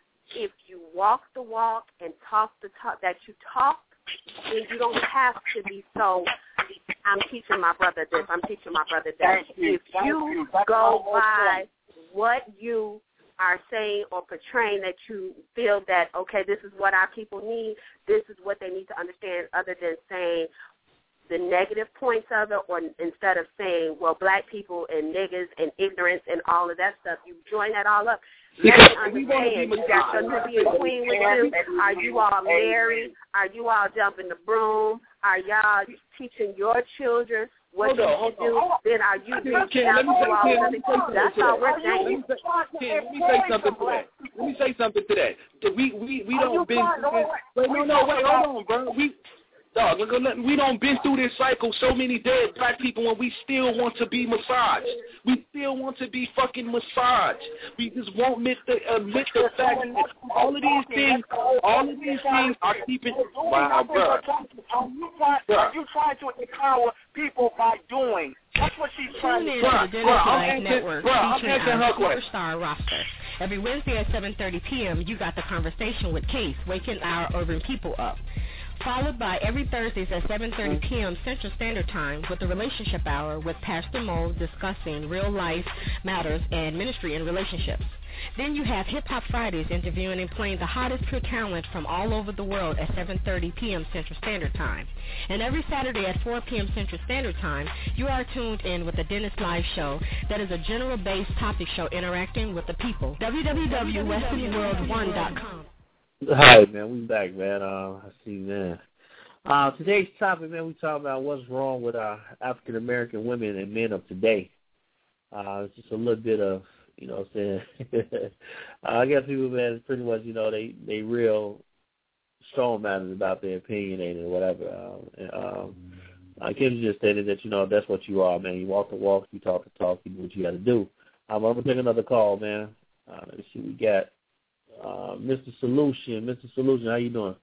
If you walk the walk and talk the talk that you talk, then you don't have to be so, I'm teaching my brother this, I'm teaching my brother that. If you go by what you are saying or portraying, that you feel that, okay, this is what our people need, this is what they need to understand, other than saying the negative points of it, or instead of saying, well, black people and niggas and ignorance and all of that stuff, you join that all up. Let me understand, you got your Nubian queen with you. Are you all married? Are you all jumping the broom? Are y'all teaching your children what hold you on, should do? hold on. Then are you reaching Ken, out let to me say, all Ken, of let me say something That's to all that. we're saying. Ken, let me say something to that. Let me say something to that. that we we we don't been through this. Wait, no, no, wait, hold on, bro. We. Dog, we don't been through this cycle, so many dead black people, and we still want to be massaged. We still want to be fucking massaged. We just won't admit the, admit the fact that all of these things, all of these things are keeping. Wow, bro. Are you trying, are you trying to empower people by doing? That's what she's trying Tune to in do. to the Dennis Life Network, bro, featuring our superstar roster. Every Wednesday at seven thirty p.m., you got the conversation with Case, waking our urban people up. Followed by every Thursdays at seven thirty p.m. Central Standard Time with the Relationship Hour with Pastor Mo discussing real life matters and ministry and relationships. Then you have Hip Hop Fridays interviewing and playing the hottest pure talent from all over the world at seven thirty p.m. Central Standard Time. And every Saturday at four p.m. Central Standard Time, you are tuned in with the Dennis Live Show that is a general-based topic show interacting with the people. w w w dot western world one dot com. Hi, man. We back, man. Uh, I see, man. Uh, today's topic, man, we talking about what's wrong with our African-American women and men of today. Uh, it's just a little bit of, you know what I'm saying, uh, I guess people, man, pretty much, you know, they, they real strong minded about their opinion or whatever. Um, and, um, I Kim just stated that, you know, that's what you are, man. You walk the walk, you talk the talk, you do what you got to do. Um, I'm going to take another call, man. Uh, let's see what we got. Uh, Mister Solution. Mister Solution, how you doing?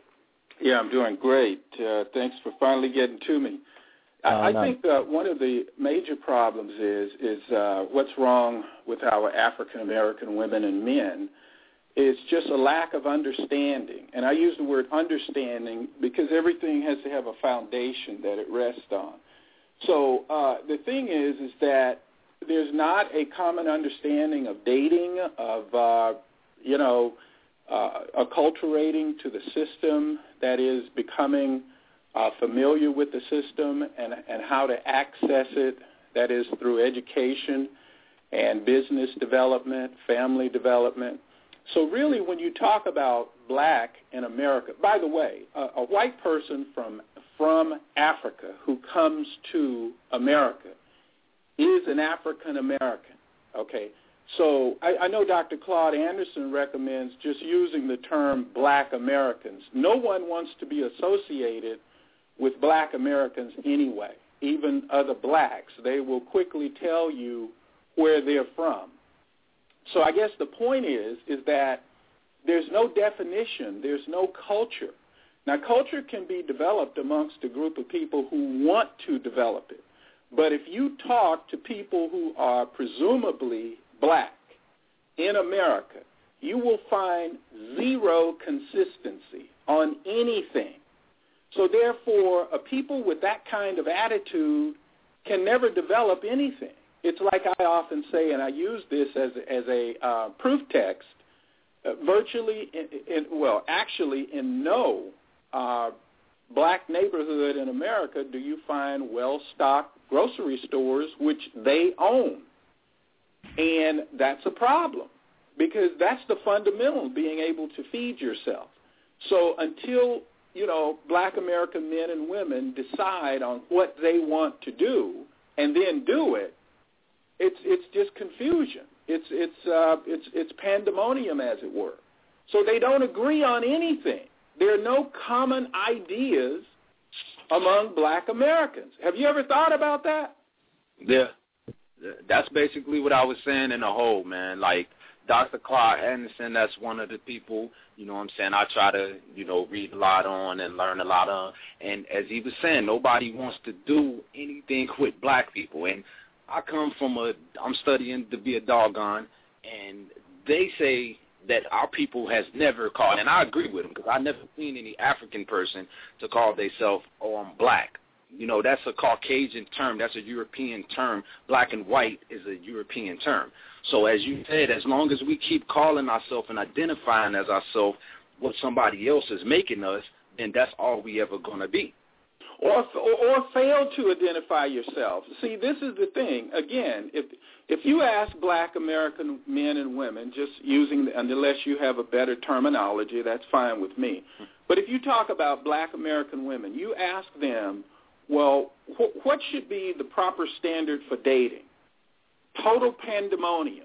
Yeah, I'm doing great. Uh, thanks for finally getting to me. I, uh, I nice. think uh, one of the major problems is is uh, what's wrong with our African American women and men is just a lack of understanding. And I use the word understanding because everything has to have a foundation that it rests on. So uh, the thing is, is that there's not a common understanding of dating, of uh, you know, uh, acculturating to the system, that is becoming uh, familiar with the system and, and how to access it, that is through education and business development, family development. So really when you talk about black in America, by the way, a, a white person from from Africa who comes to America is an African American, okay? So I, I know Doctor Claude Anderson recommends just using the term black Americans. No one wants to be associated with black Americans anyway, even other blacks. They will quickly tell you where they're from. So I guess the point is, is that there's no definition, there's no culture. Now, culture can be developed amongst a group of people who want to develop it. But if you talk to people who are presumably black in America, you will find zero consistency on anything. So therefore, a people with that kind of attitude can never develop anything. It's like I often say, and I use this as, as a uh, proof text, uh, virtually, in, in, well, actually in no uh, black neighborhood in America do you find well-stocked grocery stores which they own. And that's a problem because that's the fundamental, being able to feed yourself. So until, you know, black American men and women decide on what they want to do and then do it, it's it's just confusion. It's it's uh, it's it's pandemonium, as it were. So they don't agree on anything. There are no common ideas among black Americans. Have you ever thought about that? Yeah, that's basically what I was saying in the whole, man. Like Doctor Clark Anderson, that's one of the people, you know what I'm saying, I try to, you know, read a lot on and learn a lot on. And as he was saying, nobody wants to do anything with black people. And I come from a, I'm studying to be a doggone, and they say that our people has never called, and I agree with them because I never seen any African person to call themselves, oh, I'm black. You know, that's a Caucasian term. That's a European term. Black and white is a European term. So as you said, as long as we keep calling ourselves and identifying as ourselves what somebody else is making us, then that's all we ever going to be. Or, or or fail to identify yourself. See, this is the thing. Again, if if you ask black American men and women, just using, unless you have a better terminology, that's fine with me. But if you talk about black American women, you ask them, well, wh- what should be the proper standard for dating? Total pandemonium.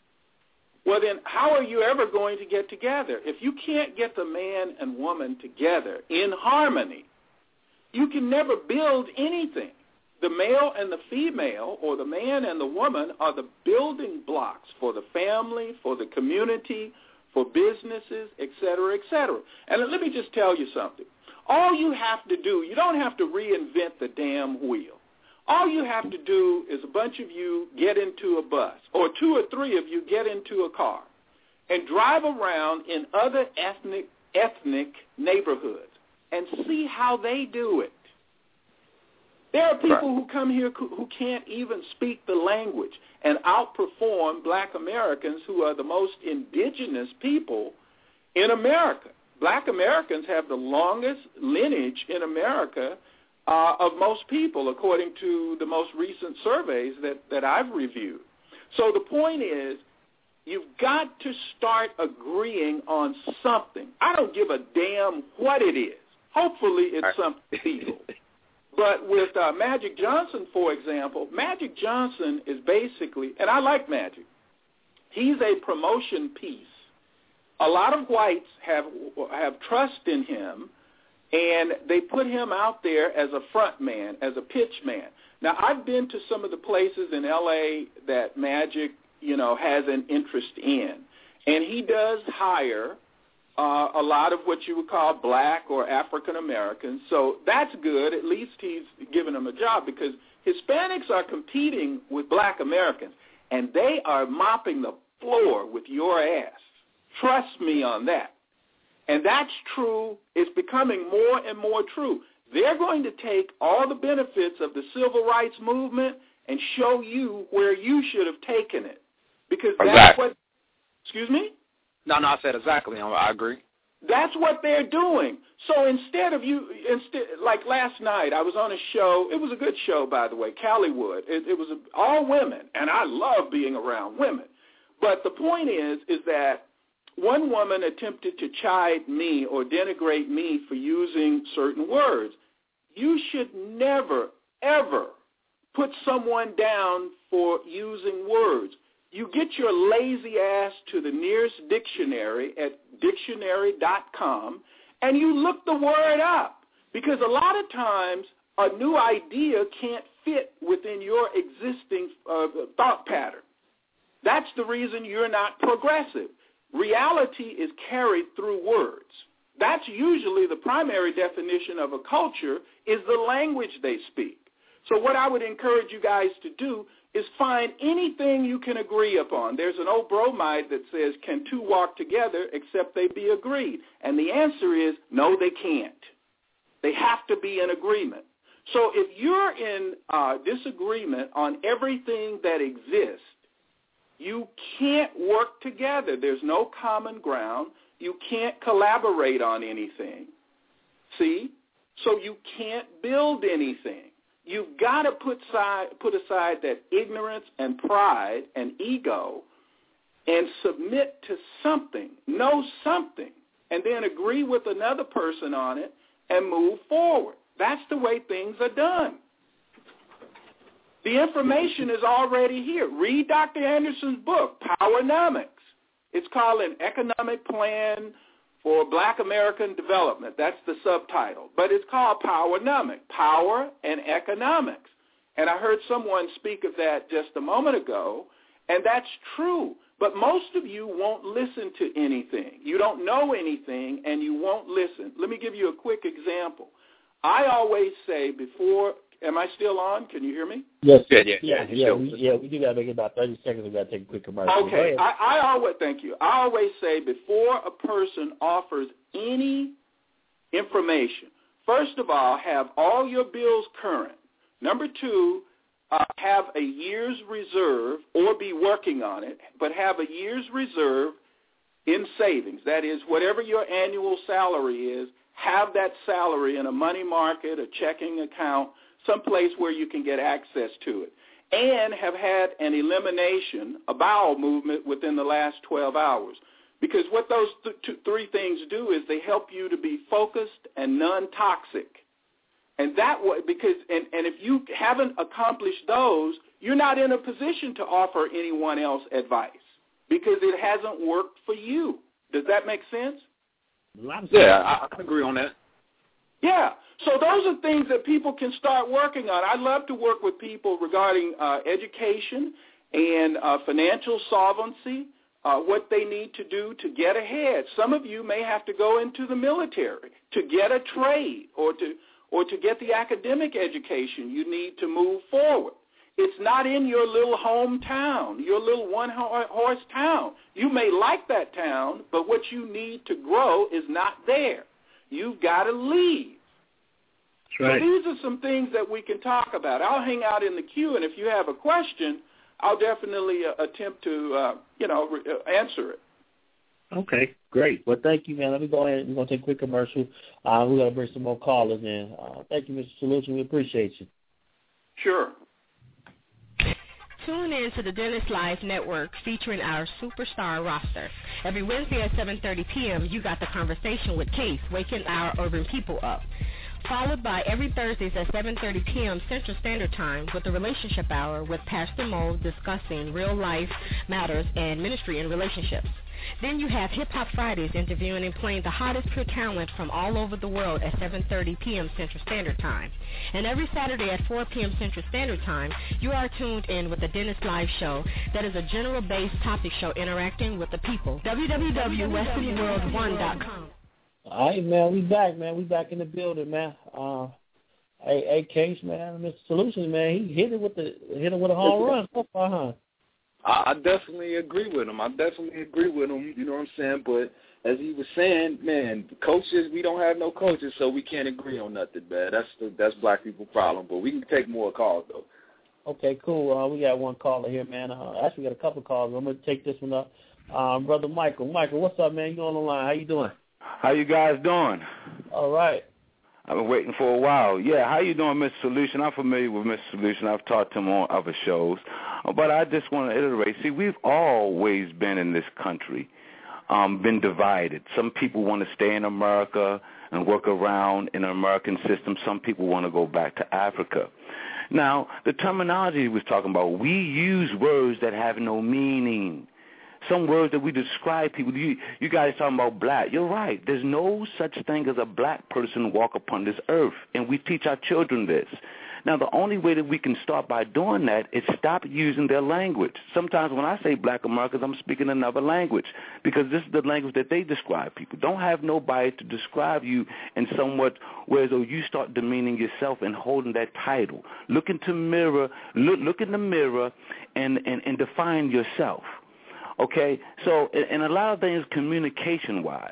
Well, then how are you ever going to get together? If you can't get the man and woman together in harmony, you can never build anything. The male and the female, or the man and the woman, are the building blocks for the family, for the community, for businesses, et cetera, et cetera. And let me just tell you something. All you have to do, you don't have to reinvent the damn wheel. All you have to do is a bunch of you get into a bus, or two or three of you get into a car, and drive around in other ethnic ethnic neighborhoods and see how they do it. There are people right. who come here who can't even speak the language and outperform black Americans who are the most indigenous people in America. Black Americans have the longest lineage in America uh, of most people, according to the most recent surveys that, that I've reviewed. So the point is, you've got to start agreeing on something. I don't give a damn what it is. Hopefully it's something legal. But with uh, Magic Johnson, for example, Magic Johnson is basically, and I like Magic, he's a promotion piece. A lot of whites have have trust in him, and they put him out there as a front man, as a pitch man. Now, I've been to some of the places in L A that Magic, you know, has an interest in, and he does hire Uh, a lot of what you would call black or African Americans. So that's good. At least he's given them a job, because Hispanics are competing with black Americans, and they are mopping the floor with your ass. Trust me on that. And that's true. It's becoming more and more true. They're going to take all the benefits of the civil rights movement and show you where you should have taken it. Because that's exactly. what, excuse me? No, no, I said exactly. I agree. That's what they're doing. So instead of you, instead, like last night, I was on a show. It was a good show, by the way, Callywood. It, it was all women, and I love being around women. But the point is, is that one woman attempted to chide me or denigrate me for using certain words. You should never, ever put someone down for using words. You get your lazy ass to the nearest dictionary at dictionary dot com, and you look the word up, because a lot of times a new idea can't fit within your existing uh, thought pattern. That's the reason you're not progressive. Reality is carried through words. That's usually the primary definition of a culture is the language they speak. So what I would encourage you guys to do is find anything you can agree upon. There's an old bromide that says, can two walk together except they be agreed? And the answer is, no, they can't. They have to be in agreement. So if you're in uh, disagreement on everything that exists, you can't work together. There's no common ground. You can't collaborate on anything. See? So you can't build anything. You've got to put aside, put aside that ignorance and pride and ego and submit to something, know something, and then agree with another person on it and move forward. That's the way things are done. The information is already here. Read Doctor Anderson's book, Powernomics. It's called An Economic Plan for Black American Development. That's the subtitle. But it's called Powernomics, Power and Economics. And I heard someone speak of that just a moment ago, and that's true. But most of you won't listen to anything. You don't know anything, and you won't listen. Let me give you a quick example. I always say before, am I still on? Can you hear me? Yes. Yeah, yeah, yeah. Yeah, we, yeah, we do got to make it about thirty seconds. We got to take a quick commercial. Okay. I, I always, thank you. I always say before a person offers any information, first of all, have all your bills current. Number two, uh, have a year's reserve or be working on it, but have a year's reserve in savings. That is, whatever your annual salary is, have that salary in a money market, a checking account, someplace where you can get access to it, and have had an elimination, a bowel movement within the last twelve hours. Because what those th- two, three things do is they help you to be focused and non-toxic. And that way, because, and, and if you haven't accomplished those, you're not in a position to offer anyone else advice because it hasn't worked for you. Does that make sense? Yeah, I, I agree on that. Yeah. So those are things that people can start working on. I love to work with people regarding uh, education and uh, financial solvency, uh, what they need to do to get ahead. Some of you may have to go into the military to get a trade or to or to get the academic education you need to move forward. It's not in your little hometown, your little one-horse town. You may like that town, but what you need to grow is not there. You've got to leave. Right. So these are some things that we can talk about. I'll hang out in the queue, and if you have a question, I'll definitely uh, attempt to, uh, you know, re- uh, answer it. Okay, great. Well, thank you, man. Let me go ahead. We're going to take a quick commercial. Uh, we're going to bring some more callers in. Uh, thank you, Mister Solution. We appreciate you. Sure. Tune in to the Dennis Live Network featuring our superstar roster. Every Wednesday at seven thirty p.m., you got the conversation with Case, waking our urban people up. Followed by every Thursdays at seven thirty p.m. Central Standard Time with the Relationship Hour with Pastor Mo discussing real-life matters and ministry and relationships. Then you have Hip Hop Fridays interviewing and playing the hottest pure talent from all over the world at seven thirty p.m. Central Standard Time. And every Saturday at four p.m. Central Standard Time, you are tuned in with the Dennis Live Show. That is a general-based topic show interacting with the people. w w w dot western world one dot com. All right, man. We back, man. We back in the building, man. Uh, hey, hey, Case, man. Mister Solutions, man. He hit it with the hit it with a home run so far, huh? I definitely agree with him. I definitely agree with him, you know what I'm saying? But as he was saying, man, coaches, we don't have no coaches, so we can't agree on nothing, man. That's the, that's black people's problem. But we can take more calls, though. Okay, cool. Uh, we got one caller here, man. Uh, actually, we got a couple calls. I'm going to take this one up. Um, Brother Michael. Michael, what's up, man? You on the line. How you doing? How you guys doing? All right. I've been waiting for a while. Yeah, how you doing, Mister Solution? I'm familiar with Mister Solution. I've talked to him on other shows. But I just want to iterate. See, we've always been in this country, um, been divided. Some people want to stay in America and work around in an American system. Some people want to go back to Africa. Now, the terminology he was talking about, we use words that have no meaning. Some words that we describe people. You, you guys talking about black. You're right. There's no such thing as a black person walk upon this earth, and we teach our children this. Now, the only way that we can start by doing that is stop using their language. Sometimes when I say black Americans, I'm speaking another language because this is the language that they describe people. Don't have nobody to describe you in somewhat where though you start demeaning yourself and holding that title. Look into mirror, look, look in the mirror and, and, and define yourself. Okay? So, and a lot of things communication-wise,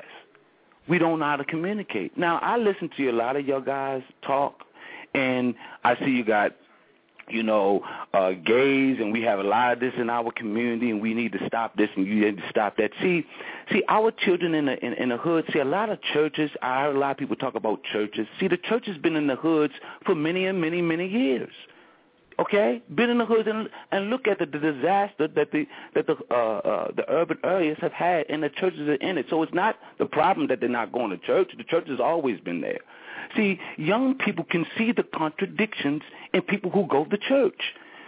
we don't know how to communicate. Now, I listen to a lot of your guys talk, and I see you got, you know, uh, gays, and we have a lot of this in our community, and we need to stop this, and you need to stop that. See, see, our children in the in, in the hood. See, a lot of churches. I heard a lot of people talk about churches. See, the church has been in the hoods for many and many many years. Okay, been in the hoods, and, and look at the, the disaster that the that the uh, uh, the urban areas have had, and the churches are in it. So it's not the problem that they're not going to church. The church has always been there. See, young people can see the contradictions in people who go to church.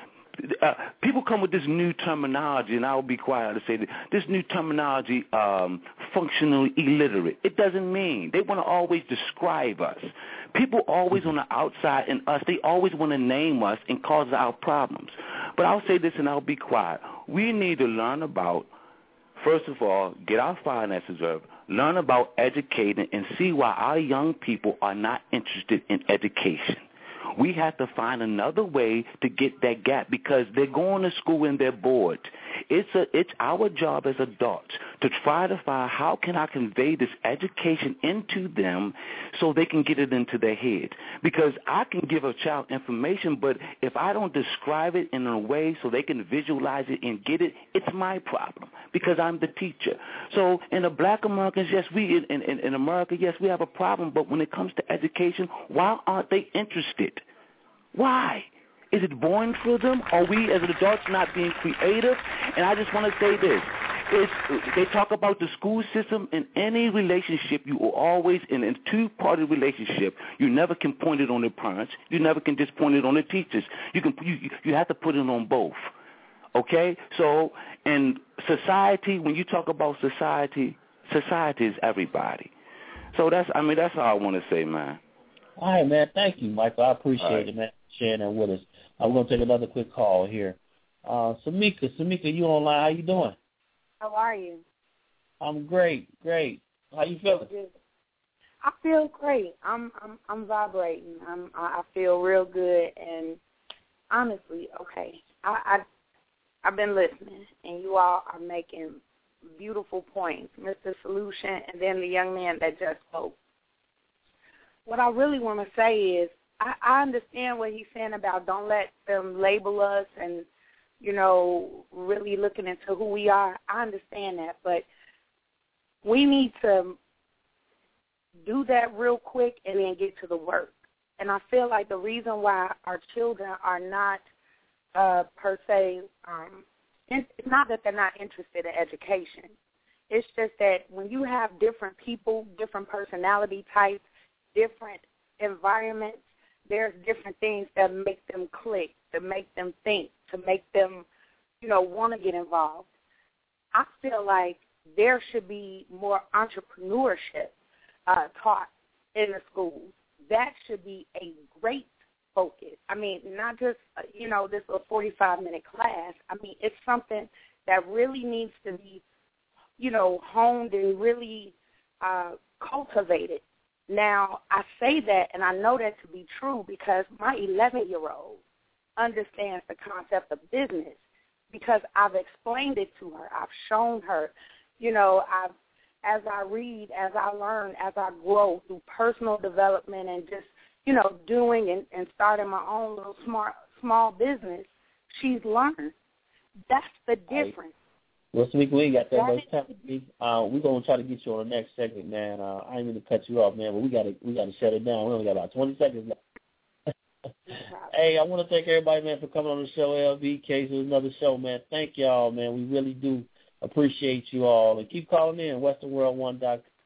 Uh, people come with this new terminology, and I'll be quiet to say that this new terminology, um, functionally illiterate. It doesn't mean. They want to always describe us. People always on the outside and us, they always want to name us and cause our problems. But I'll say this, and I'll be quiet. We need to learn about, first of all, get our finances up, learn about educating, and see why our young people are not interested in education. We have to find another way to get that gap because they're going to school and they're bored. It's a, it's our job as adults to try to find how can I convey this education into them so they can get it into their head. Because I can give a child information, but if I don't describe it in a way so they can visualize it and get it, it's my problem because I'm the teacher. So in the black Americans, yes, we in, in, in America, yes, we have a problem, but when it comes to education, why aren't they interested? Why? Is it boring for them? Are we as adults not being creative? And I just want to say this. It's, they talk about the school system. In any relationship, you are always in a two-party relationship. You never can point it on the parents. You never can just point it on the teachers. You can you, you have to put it on both. Okay? So in society, when you talk about society, society is everybody. So that's, I mean, that's all I want to say, man. All right, man. Thank you, Michael. I appreciate right. it, man, sharing that with us. I'm going to take another quick call here. Uh, Samika, Samika, you online? How you doing? How are you? I'm great, great. How you feeling? Good. I feel great. I'm I'm I'm vibrating. I'm I feel real good, and honestly, okay. I, I I've been listening, and you all are making beautiful points, Mister Solution, and then the young man that just spoke. What I really want to say is I, I understand what he's saying about don't let them label us and, you know, really looking into who we are. I understand that, but we need to do that real quick and then get to the work. And I feel like the reason why our children are not, uh, per se, um, it's not that they're not interested in education. It's just that when you have different people, different personality types, different environments, there's different things that make them click, to make them think, to make them, you know, want to get involved. I feel like there should be more entrepreneurship uh, taught in the schools. That should be a great focus. I mean, not just, uh, you know, this little forty-five minute class. I mean, it's something that really needs to be, you know, honed and really uh, cultivated. Now, I say that, and I know that to be true because my eleven-year-old understands the concept of business because I've explained it to her. I've shown her, you know, I've, as I read, as I learn, as I grow through personal development and just, you know, doing and, and starting my own little smart, small business, she's learned. That's the difference. Well, Samika, we ain't got that much time. Uh, we're gonna try to get you on the next segment, man. Uh, I ain't mean to cut you off, man, but we gotta we gotta shut it down. We only got about twenty seconds left. Hey, I want to thank everybody, man, for coming on the show. L B Case was another show, man. Thank y'all, man. We really do appreciate you all, and keep calling in. Western World One dot